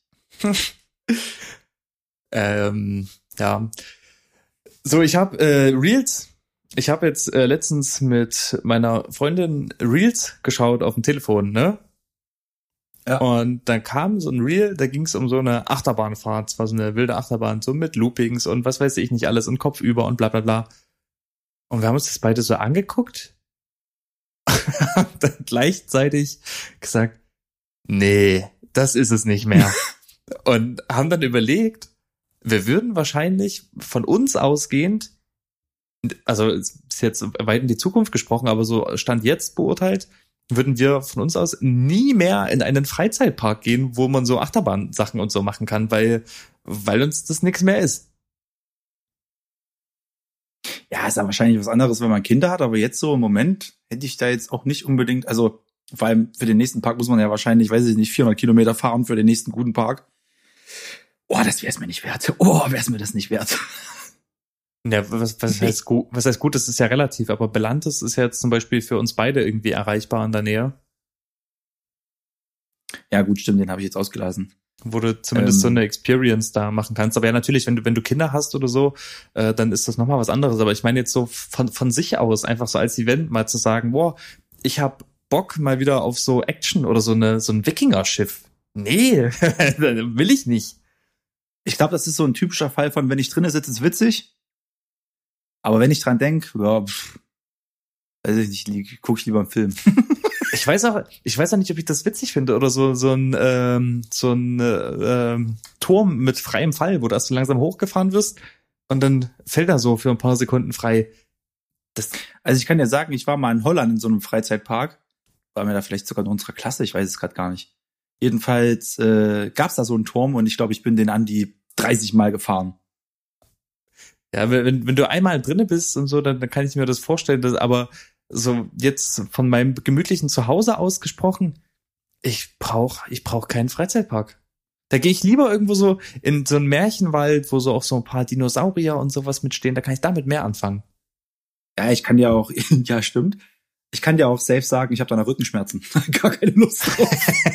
ähm, ja. So, ich habe äh, Reels. Ich habe jetzt äh, letztens mit meiner Freundin Reels geschaut auf dem Telefon, ne? Ja. Und dann kam so ein Reel, da ging es um so eine Achterbahnfahrt. Es war so eine wilde Achterbahn, so mit Loopings und was weiß ich nicht alles und kopfüber und bla bla bla. Und wir haben uns das beide so angeguckt und dann gleichzeitig gesagt, nee, das ist es nicht mehr. Und haben dann überlegt, wir würden wahrscheinlich von uns ausgehend, also ist jetzt weit in die Zukunft gesprochen, aber so Stand jetzt beurteilt, würden wir von uns aus nie mehr in einen Freizeitpark gehen, wo man so Achterbahn-Sachen und so machen kann, weil, weil uns das nichts mehr ist. Ja, ist ja wahrscheinlich was anderes, wenn man Kinder hat, aber jetzt so im Moment hätte ich da jetzt auch nicht unbedingt, also vor allem für den nächsten Park muss man ja wahrscheinlich, weiß ich nicht, vierhundert Kilometer fahren für den nächsten guten Park. Oh, das wäre es mir nicht wert. Oh, wäre es mir das nicht wert. Ja, was, was heißt gut? Was heißt gut? Das ist ja relativ, aber Belantes ist ja jetzt zum Beispiel für uns beide irgendwie erreichbar in der Nähe. Ja, gut, stimmt, den habe ich jetzt ausgelassen. Wo du zumindest ähm, so eine Experience da machen kannst. Aber ja, natürlich, wenn du, wenn du Kinder hast oder so, äh, dann ist das nochmal was anderes. Aber ich meine jetzt so von, von sich aus, einfach so als Event mal zu sagen, boah, ich hab Bock mal wieder auf so Action oder so eine, so ein Wikinger-Schiff. Nee, will ich nicht. Ich glaube, das ist so ein typischer Fall von, wenn ich drinne sitze, ist witzig. Aber wenn ich dran denke, ja, pff, weiß ich nicht, gucke ich lieber einen Film. Ich weiß auch, ich weiß auch nicht, ob ich das witzig finde oder so so ein ähm, so ein äh, ähm, Turm mit freiem Fall, wo du erst so langsam hochgefahren wirst und dann fällt er so für ein paar Sekunden frei. Das, also ich kann dir sagen, ich war mal in Holland in so einem Freizeitpark, war mir da vielleicht sogar in unserer Klasse, ich weiß es gerade gar nicht. Jedenfalls äh, gab's da so einen Turm und ich glaube, ich bin den an die dreißig Mal gefahren. Ja, wenn, wenn du einmal drinne bist und so, dann, dann kann ich mir das vorstellen, dass, aber so jetzt von meinem gemütlichen Zuhause aus gesprochen, ich brauch, ich brauch keinen Freizeitpark. Da gehe ich lieber irgendwo so in so einen Märchenwald, wo so auch so ein paar Dinosaurier und sowas mitstehen, da kann ich damit mehr anfangen. Ja, ich kann dir auch, ja stimmt, ich kann dir auch safe sagen, ich habe da noch Rückenschmerzen. Gar keine Lust drauf.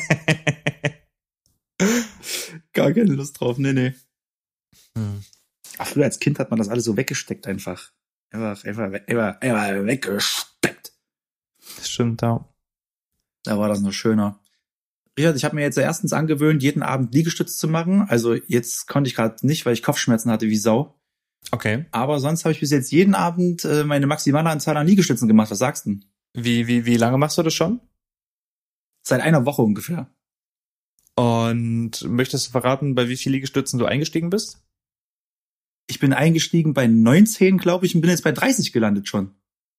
Gar keine Lust drauf, nee, nee. Hm. Ach, früher als Kind hat man das alles so weggesteckt einfach. Einfach, einfach, einfach, einfach weggesteckt. Das stimmt, ja. Da war das noch schöner. Richard, ich habe mir jetzt erstens angewöhnt, jeden Abend Liegestütze zu machen. Also jetzt konnte ich gerade nicht, weil ich Kopfschmerzen hatte wie Sau. Okay. Aber sonst habe ich bis jetzt jeden Abend äh, meine maximale Anzahl an Liegestützen gemacht. Was sagst du? Wie, wie, wie lange machst du das schon? Seit einer Woche ungefähr. Und möchtest du verraten, bei wie viel Liegestützen du eingestiegen bist? Ich bin eingestiegen bei neunzehn, glaube ich, und bin jetzt bei dreißig gelandet schon.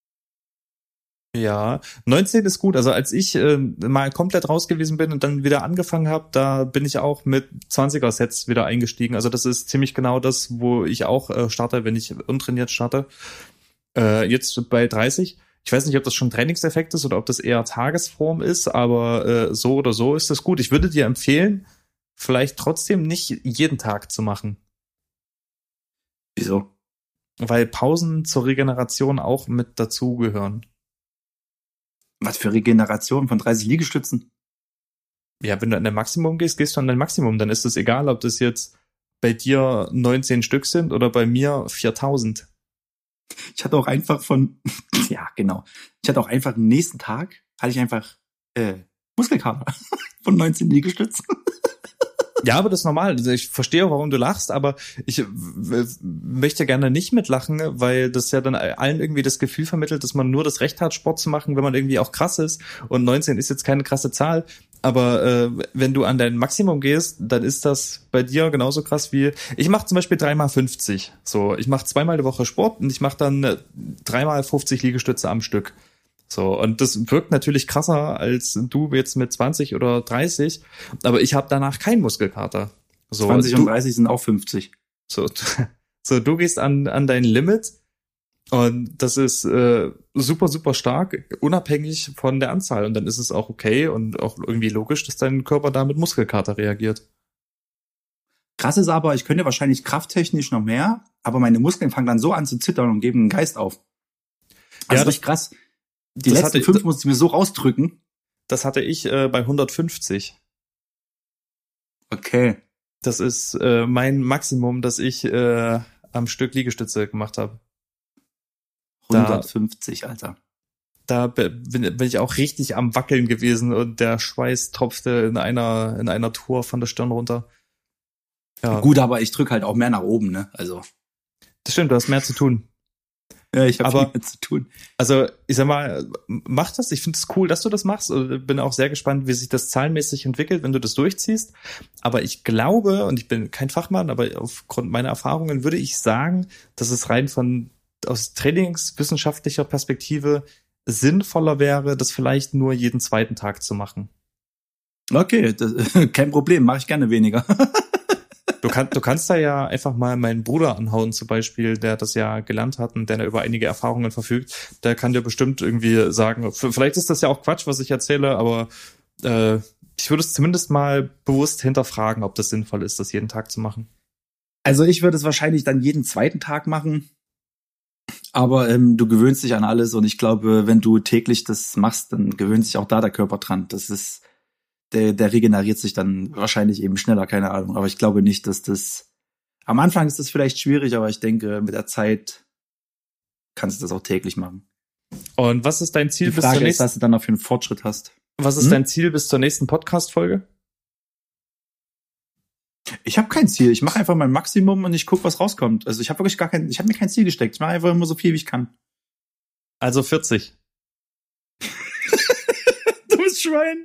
Ja, neunzehn ist gut. Also als ich äh, mal komplett raus gewesen bin und dann wieder angefangen habe, da bin ich auch mit zwanziger-Sets wieder eingestiegen. Also das ist ziemlich genau das, wo ich auch äh, starte, wenn ich untrainiert starte. Äh, jetzt bei dreißig. Ich weiß nicht, ob das schon Trainingseffekt ist oder ob das eher Tagesform ist, aber äh, so oder so ist das gut. Ich würde dir empfehlen, vielleicht trotzdem nicht jeden Tag zu machen. Wieso? Weil Pausen zur Regeneration auch mit dazugehören. Was für Regeneration von dreißig Liegestützen? Ja, wenn du an dein Maximum gehst, gehst du an dein Maximum. Dann ist es egal, ob das jetzt bei dir neunzehn Stück sind oder bei mir viertausend. Ich hatte auch einfach von, ja genau, ich hatte auch einfach am nächsten Tag, hatte ich einfach äh, Muskelkater von neunzehn Liegestützen. Ja, aber das ist normal. Also ich verstehe, warum du lachst, aber ich w- möchte gerne nicht mitlachen, weil das ja dann allen irgendwie das Gefühl vermittelt, dass man nur das Recht hat, Sport zu machen, wenn man irgendwie auch krass ist. Und neunzehn ist jetzt keine krasse Zahl, aber äh, wenn du an dein Maximum gehst, dann ist das bei dir genauso krass wie, ich mache zum Beispiel dreimal fünfzig. So, ich mache zweimal die Woche Sport und ich mache dann dreimal fünfzig Liegestütze am Stück. So, und das wirkt natürlich krasser als du jetzt mit zwanzig oder dreißig, aber ich habe danach keinen Muskelkater. So, zwanzig du, und dreißig sind auch fünfzig. So, so du gehst an an dein Limit und das ist äh, super, super stark, unabhängig von der Anzahl. Und dann ist es auch okay und auch irgendwie logisch, dass dein Körper da mit Muskelkater reagiert. Krass ist aber, ich könnte wahrscheinlich krafttechnisch noch mehr, aber meine Muskeln fangen dann so an zu zittern und geben einen Geist auf. Also ja, das richtig krass. Die letzten hatte, fünf musste ich mir so rausdrücken. das hatte ich äh, bei hundertfünfzig. Okay. Das ist äh, mein Maximum, das ich äh, am Stück Liegestütze gemacht habe. hundertfünfzig, Alter. Da bin, bin ich auch richtig am Wackeln gewesen und der Schweiß tropfte in einer in einer Tour von der Stirn runter. Ja. Gut, aber ich drück halt auch mehr nach oben, ne? Also. Das stimmt, du hast mehr zu tun. Ja, ich habe aber viel mehr zu tun. Also, ich sag mal, mach das. Ich finde es cool, dass du das machst. Und bin auch sehr gespannt, wie sich das zahlenmäßig entwickelt, wenn du das durchziehst. Aber ich glaube, und ich bin kein Fachmann, aber aufgrund meiner Erfahrungen würde ich sagen, dass es rein von aus trainingswissenschaftlicher Perspektive sinnvoller wäre, das vielleicht nur jeden zweiten Tag zu machen. Okay, das, kein Problem, mache ich gerne weniger. Du, kann, du kannst da ja einfach mal meinen Bruder anhauen zum Beispiel, der das ja gelernt hat und der da über einige Erfahrungen verfügt. Der kann dir bestimmt irgendwie sagen, vielleicht ist das ja auch Quatsch, was ich erzähle, aber äh, ich würde es zumindest mal bewusst hinterfragen, ob das sinnvoll ist, das jeden Tag zu machen. Also ich würde es wahrscheinlich dann jeden zweiten Tag machen. Aber ähm, du gewöhnst dich an alles und ich glaube, wenn du täglich das machst, dann gewöhnt sich auch da der Körper dran. Das ist, der, der regeneriert sich dann wahrscheinlich eben schneller, keine Ahnung. Aber ich glaube nicht, dass das, am Anfang ist das vielleicht schwierig, aber ich denke, mit der Zeit kannst du das auch täglich machen. Und was ist dein Ziel Die Frage bis zur ist, nächsten? was du dann noch für einen Fortschritt hast. Was ist hm? dein Ziel bis zur nächsten Podcast-Folge? Ich habe kein Ziel. Ich mache einfach mein Maximum und ich gucke, was rauskommt. Also ich habe wirklich gar kein, ich habe mir kein Ziel gesteckt. Ich mache einfach immer so viel, wie ich kann. Also vierzig. Dummes Schwein.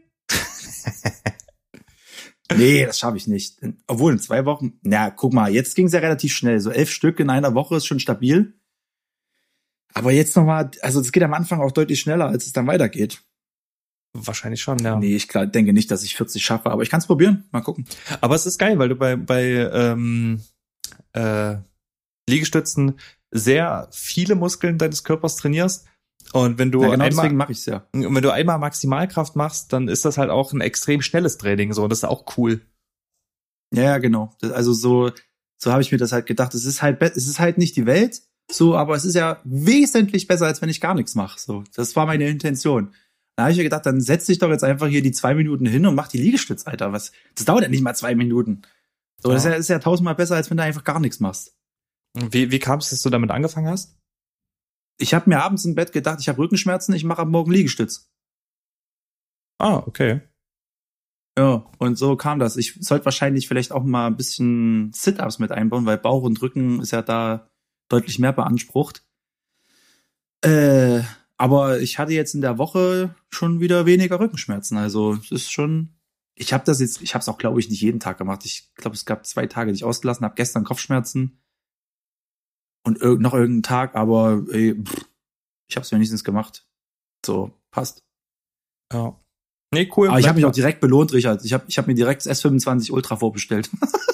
Nee, das schaffe ich nicht. Obwohl in zwei Wochen, na, guck mal, jetzt ging es ja relativ schnell. So elf Stück in einer Woche ist schon stabil. Aber jetzt nochmal, also es geht am Anfang auch deutlich schneller, als es dann weitergeht. Wahrscheinlich schon, ja. Nee, ich klar, denke nicht, dass ich vierzig schaffe, aber ich kann es probieren. Mal gucken. Aber es ist geil, weil du bei, bei ähm, äh, Liegestützen sehr viele Muskeln deines Körpers trainierst. Und wenn du ja, genau einmal, deswegen mache ich es ja. Und wenn du einmal Maximalkraft machst, dann ist das halt auch ein extrem schnelles Training. So, und das ist auch cool. Ja, ja, genau. Das, also so, so habe ich mir das halt gedacht. Es ist halt, es ist halt nicht die Welt, so, aber es ist ja wesentlich besser, als wenn ich gar nichts mache. So, das war meine Intention. Da habe ich mir gedacht, dann setz dich doch jetzt einfach hier die zwei Minuten hin und mach die Liegestütze, Alter. Was? Das dauert ja nicht mal zwei Minuten. So, ja. Das ist ja, ist ja tausendmal besser, als wenn du einfach gar nichts machst. Wie, wie kam es, dass du damit angefangen hast? Ich habe mir abends im Bett gedacht, ich habe Rückenschmerzen, ich mache ab morgen Liegestütz. Ah, okay. Ja, und so kam das. Ich sollte wahrscheinlich vielleicht auch mal ein bisschen Sit-Ups mit einbauen, weil Bauch und Rücken ist ja da deutlich mehr beansprucht. Äh, aber ich hatte jetzt in der Woche schon wieder weniger Rückenschmerzen. Also es ist schon. Ich habe das jetzt, ich habe es auch, glaube ich, nicht jeden Tag gemacht. Ich glaube, es gab zwei Tage, die ich ausgelassen habe. Gestern Kopfschmerzen und ir- noch irgendeinen Tag, aber ey, pff, ich habe es wenigstens gemacht. So, passt. Ja. Nee, cool. Aber ich habe mich auch direkt belohnt, Richard. Ich habe ich hab mir direkt das S fünfundzwanzig Ultra vorbestellt.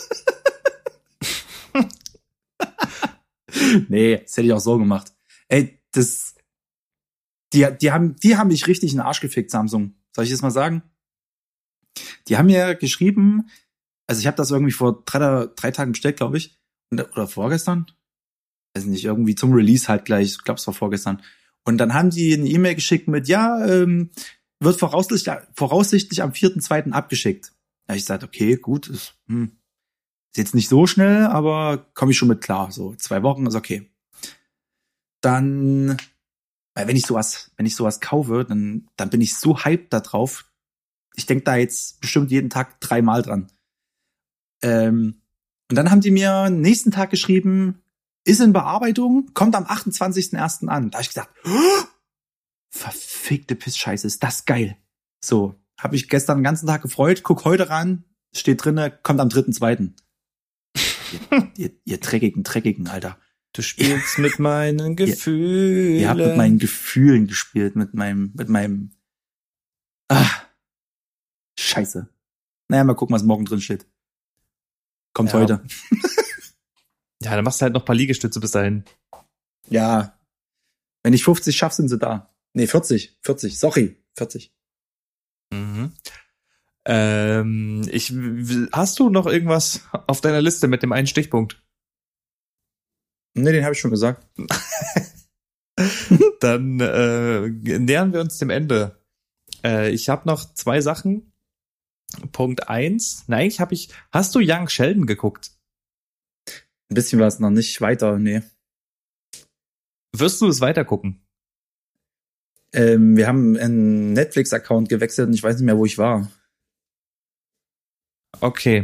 Nee, das hätte ich auch so gemacht. Ey, das, die, die haben, die haben mich richtig in den Arsch gefickt, Samsung. Soll ich das mal sagen? Die haben mir geschrieben, also ich habe das irgendwie vor drei, drei Tagen bestellt, glaube ich, oder vorgestern, weiß nicht, irgendwie zum Release halt gleich, ich glaube, es war vorgestern. Und dann haben die eine E-Mail geschickt mit, ja, ähm, wird voraussichtlich, voraussichtlich am vierten zweiten abgeschickt. Da habe ich gesagt, okay, gut, ist, hm, ist jetzt nicht so schnell, aber komme ich schon mit klar. So zwei Wochen ist okay. Dann, weil wenn ich sowas, wenn ich sowas kaufe, dann, dann bin ich so hyped da drauf. Ich denke da jetzt bestimmt jeden Tag dreimal dran. Ähm, und dann haben die mir nächsten Tag geschrieben, ist in Bearbeitung, kommt am achtundzwanzigsten ersten an. Da habe ich gesagt, oh, verfickte Pissscheiße, ist das geil. So, habe ich gestern den ganzen Tag gefreut, guck heute ran, steht drinne, kommt am dritten zweiten ihr, ihr, ihr dreckigen, dreckigen, Alter. Du spielst mit meinen Gefühlen. Ihr habt mit meinen Gefühlen gespielt, mit meinem, mit meinem, ah, scheiße. Naja, mal gucken, was morgen drin steht. Kommt ja. heute. Ja, dann machst du halt noch ein paar Liegestütze bis dahin. Ja. Wenn ich fünfzig schaffe, sind sie da. Nee, vierzig. vierzig. Sorry. vierzig. Mhm. Ähm, ich, hast du noch irgendwas auf deiner Liste mit dem einen Stichpunkt? Nee, den habe ich schon gesagt. Dann äh, nähern wir uns dem Ende. Äh, ich habe noch zwei Sachen. Punkt eins. Na, eigentlich habe ich. Hast du Young Sheldon geguckt? Ein bisschen was noch nicht weiter, nee. Wirst du es weiter gucken? Ähm, wir haben einen Netflix-Account gewechselt und ich weiß nicht mehr, wo ich war. Okay.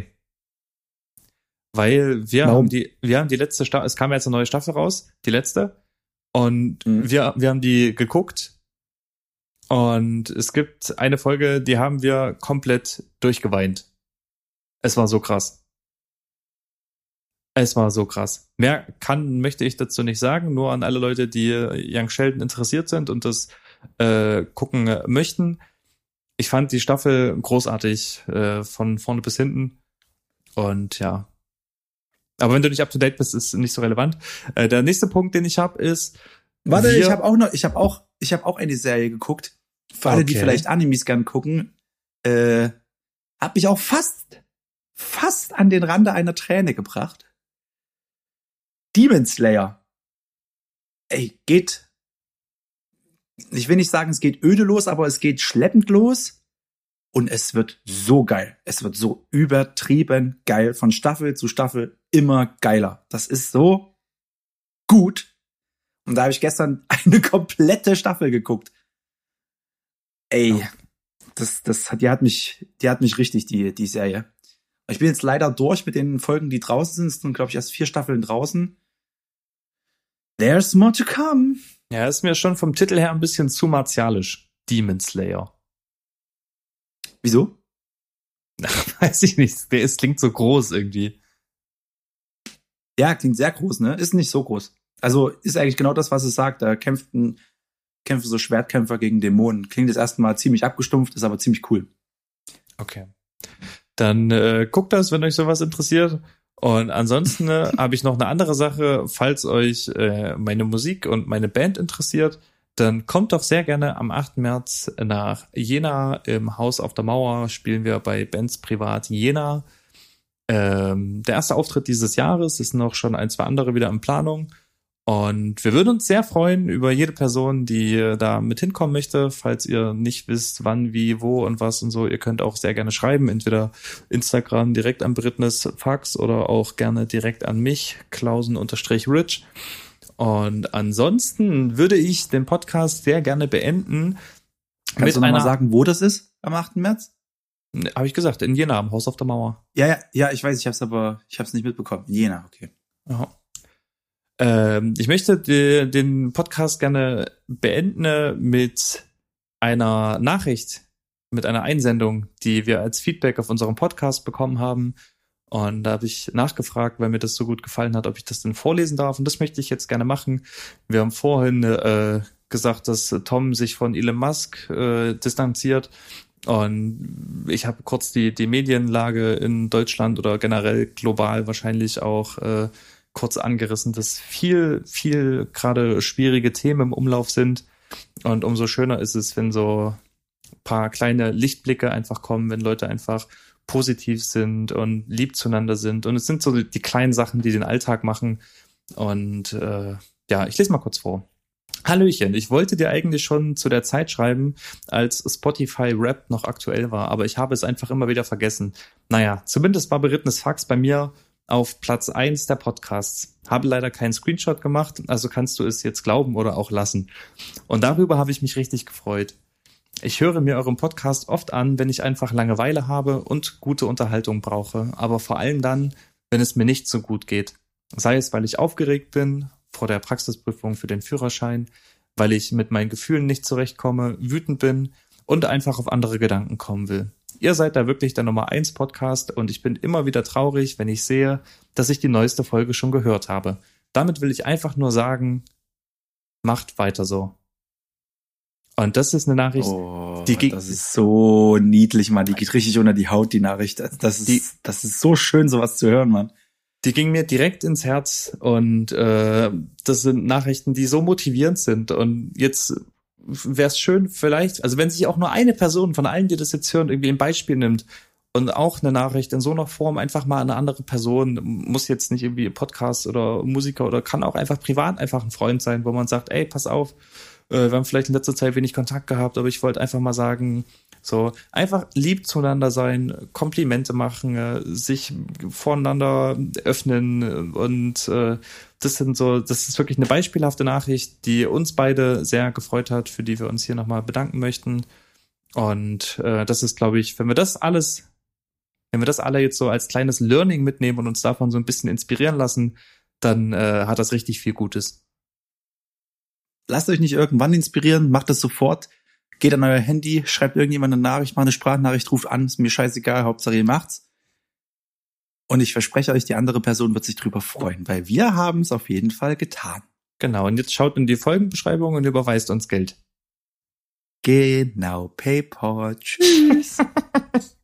Weil wir Warum? haben die, wir haben die letzte Staffel, es kam jetzt eine neue Staffel raus, die letzte. Und Mhm. wir, wir haben die geguckt. Und es gibt eine Folge, die haben wir komplett durchgeweint. Es war so krass. Es war so krass. Mehr kann, möchte ich dazu nicht sagen, nur an alle Leute, die Young Sheldon interessiert sind und das äh, gucken möchten. Ich fand die Staffel großartig, äh, von vorne bis hinten. Und ja. Aber wenn du nicht up to date bist, ist nicht so relevant. Äh, der nächste Punkt, den ich habe, ist. Warte, wir, ich habe auch noch, ich habe auch, ich habe auch eine Serie geguckt. Für alle, die Okay. vielleicht Animes gern gucken, äh, hat mich auch fast, fast an den Rande einer Träne gebracht. Demon Slayer. Ey, geht. Ich will nicht sagen, es geht öde los, aber es geht schleppend los. Und es wird so geil. Es wird so übertrieben geil. Von Staffel zu Staffel immer geiler. Das ist so gut. Und da habe ich gestern eine komplette Staffel geguckt. Ey, das, das hat, die hat mich, die hat mich richtig, die, die Serie. Ich bin jetzt leider durch mit den Folgen, die draußen sind. Es sind, glaube ich, erst vier Staffeln draußen. There's more to come. Ja, ist mir schon vom Titel her ein bisschen zu martialisch. Demon Slayer. Wieso? Weiß ich nicht. Der ist, klingt so groß irgendwie. Ja, klingt sehr groß, ne? Ist nicht so groß. Also ist eigentlich genau das, was es sagt. Da kämpft ein, kämpfen so Schwertkämpfer gegen Dämonen. Klingt jetzt erstmal ziemlich abgestumpft, ist aber ziemlich cool. Okay. Dann äh, guckt das, wenn euch sowas interessiert. Und ansonsten äh, habe ich noch eine andere Sache. Falls euch äh, meine Musik und meine Band interessiert, dann kommt doch sehr gerne am achten März nach Jena. Im Haus auf der Mauer spielen wir bei Bands Privat Jena. Ähm, der erste Auftritt dieses Jahres, ist noch schon ein, zwei andere wieder in Planung. Und wir würden uns sehr freuen über jede Person, die da mit hinkommen möchte. Falls ihr nicht wisst, wann, wie, wo und was und so, ihr könnt auch sehr gerne schreiben. Entweder Instagram direkt an Brittnes Fax oder auch gerne direkt an mich, Klausen-Rich. Und ansonsten würde ich den Podcast sehr gerne beenden. Kannst mit du noch einer, mal sagen, wo das ist am achten März? habe ich gesagt, in Jena, am Haus auf der Mauer. Ja, ja, ja, ich weiß, ich hab's aber, ich hab's nicht mitbekommen. Jena, okay. Ja. Ähm, ich möchte die, den Podcast gerne beenden mit einer Nachricht, mit einer Einsendung, die wir als Feedback auf unserem Podcast bekommen haben. Und da habe ich nachgefragt, weil mir das so gut gefallen hat, ob ich das denn vorlesen darf. Und das möchte ich jetzt gerne machen. Wir haben vorhin äh, gesagt, dass Tom sich von Elon Musk äh, distanziert. Und ich habe kurz die, die Medienlage in Deutschland oder generell global wahrscheinlich auch äh, kurz angerissen, dass viel, viel gerade schwierige Themen im Umlauf sind. Und umso schöner ist es, wenn so ein paar kleine Lichtblicke einfach kommen, wenn Leute einfach positiv sind und lieb zueinander sind. Und es sind so die kleinen Sachen, die den Alltag machen. Und äh, ja, ich lese mal kurz vor. Hallöchen, ich wollte dir eigentlich schon zu der Zeit schreiben, als Spotify Rap noch aktuell war, aber ich habe es einfach immer wieder vergessen. Naja, zumindest war berittenes Fax bei mir auf Platz eins der Podcasts. Habe leider keinen Screenshot gemacht, also kannst du es jetzt glauben oder auch lassen. Und darüber habe ich mich richtig gefreut. Ich höre mir euren Podcast oft an, wenn ich einfach Langeweile habe und gute Unterhaltung brauche, aber vor allem dann, wenn es mir nicht so gut geht. Sei es, weil ich aufgeregt bin vor der Praxisprüfung für den Führerschein, weil ich mit meinen Gefühlen nicht zurechtkomme, wütend bin und einfach auf andere Gedanken kommen will. Ihr seid da wirklich der Nummer eins Podcast und ich bin immer wieder traurig, wenn ich sehe, dass ich die neueste Folge schon gehört habe. Damit will ich einfach nur sagen, macht weiter so. Und das ist eine Nachricht, Oh, die ging, das ist so niedlich, Mann. Die geht richtig unter die Haut, die Nachricht. Das, das ist, die, das ist so schön, sowas zu hören, Mann. Die ging mir direkt ins Herz und äh, das sind Nachrichten, die so motivierend sind. Und jetzt wäre es schön vielleicht, also wenn sich auch nur eine Person von allen, die das jetzt hören, irgendwie ein Beispiel nimmt und auch eine Nachricht in so einer Form einfach mal eine andere Person, muss jetzt nicht irgendwie Podcast oder Musiker oder kann auch einfach privat einfach ein Freund sein, wo man sagt, ey, pass auf, äh, wir haben vielleicht in letzter Zeit wenig Kontakt gehabt, aber ich wollte einfach mal sagen, so einfach lieb zueinander sein, Komplimente machen, äh, sich voneinander öffnen und äh, das sind so, das ist wirklich eine beispielhafte Nachricht, die uns beide sehr gefreut hat, für die wir uns hier nochmal bedanken möchten. Und äh, das ist, glaube ich, wenn wir das alles Wenn wir das alle jetzt so als kleines Learning mitnehmen und uns davon so ein bisschen inspirieren lassen, dann äh, hat das richtig viel Gutes. Lasst euch nicht irgendwann inspirieren, macht das sofort. Geht an euer Handy, schreibt irgendjemand eine Nachricht, macht eine Sprachnachricht, ruft an, ist mir scheißegal, Hauptsache ihr macht's. Und ich verspreche euch, die andere Person wird sich drüber freuen, weil wir haben es auf jeden Fall getan. Genau, und jetzt schaut in die Folgenbeschreibung und überweist uns Geld. Genau, PayPal, tschüss.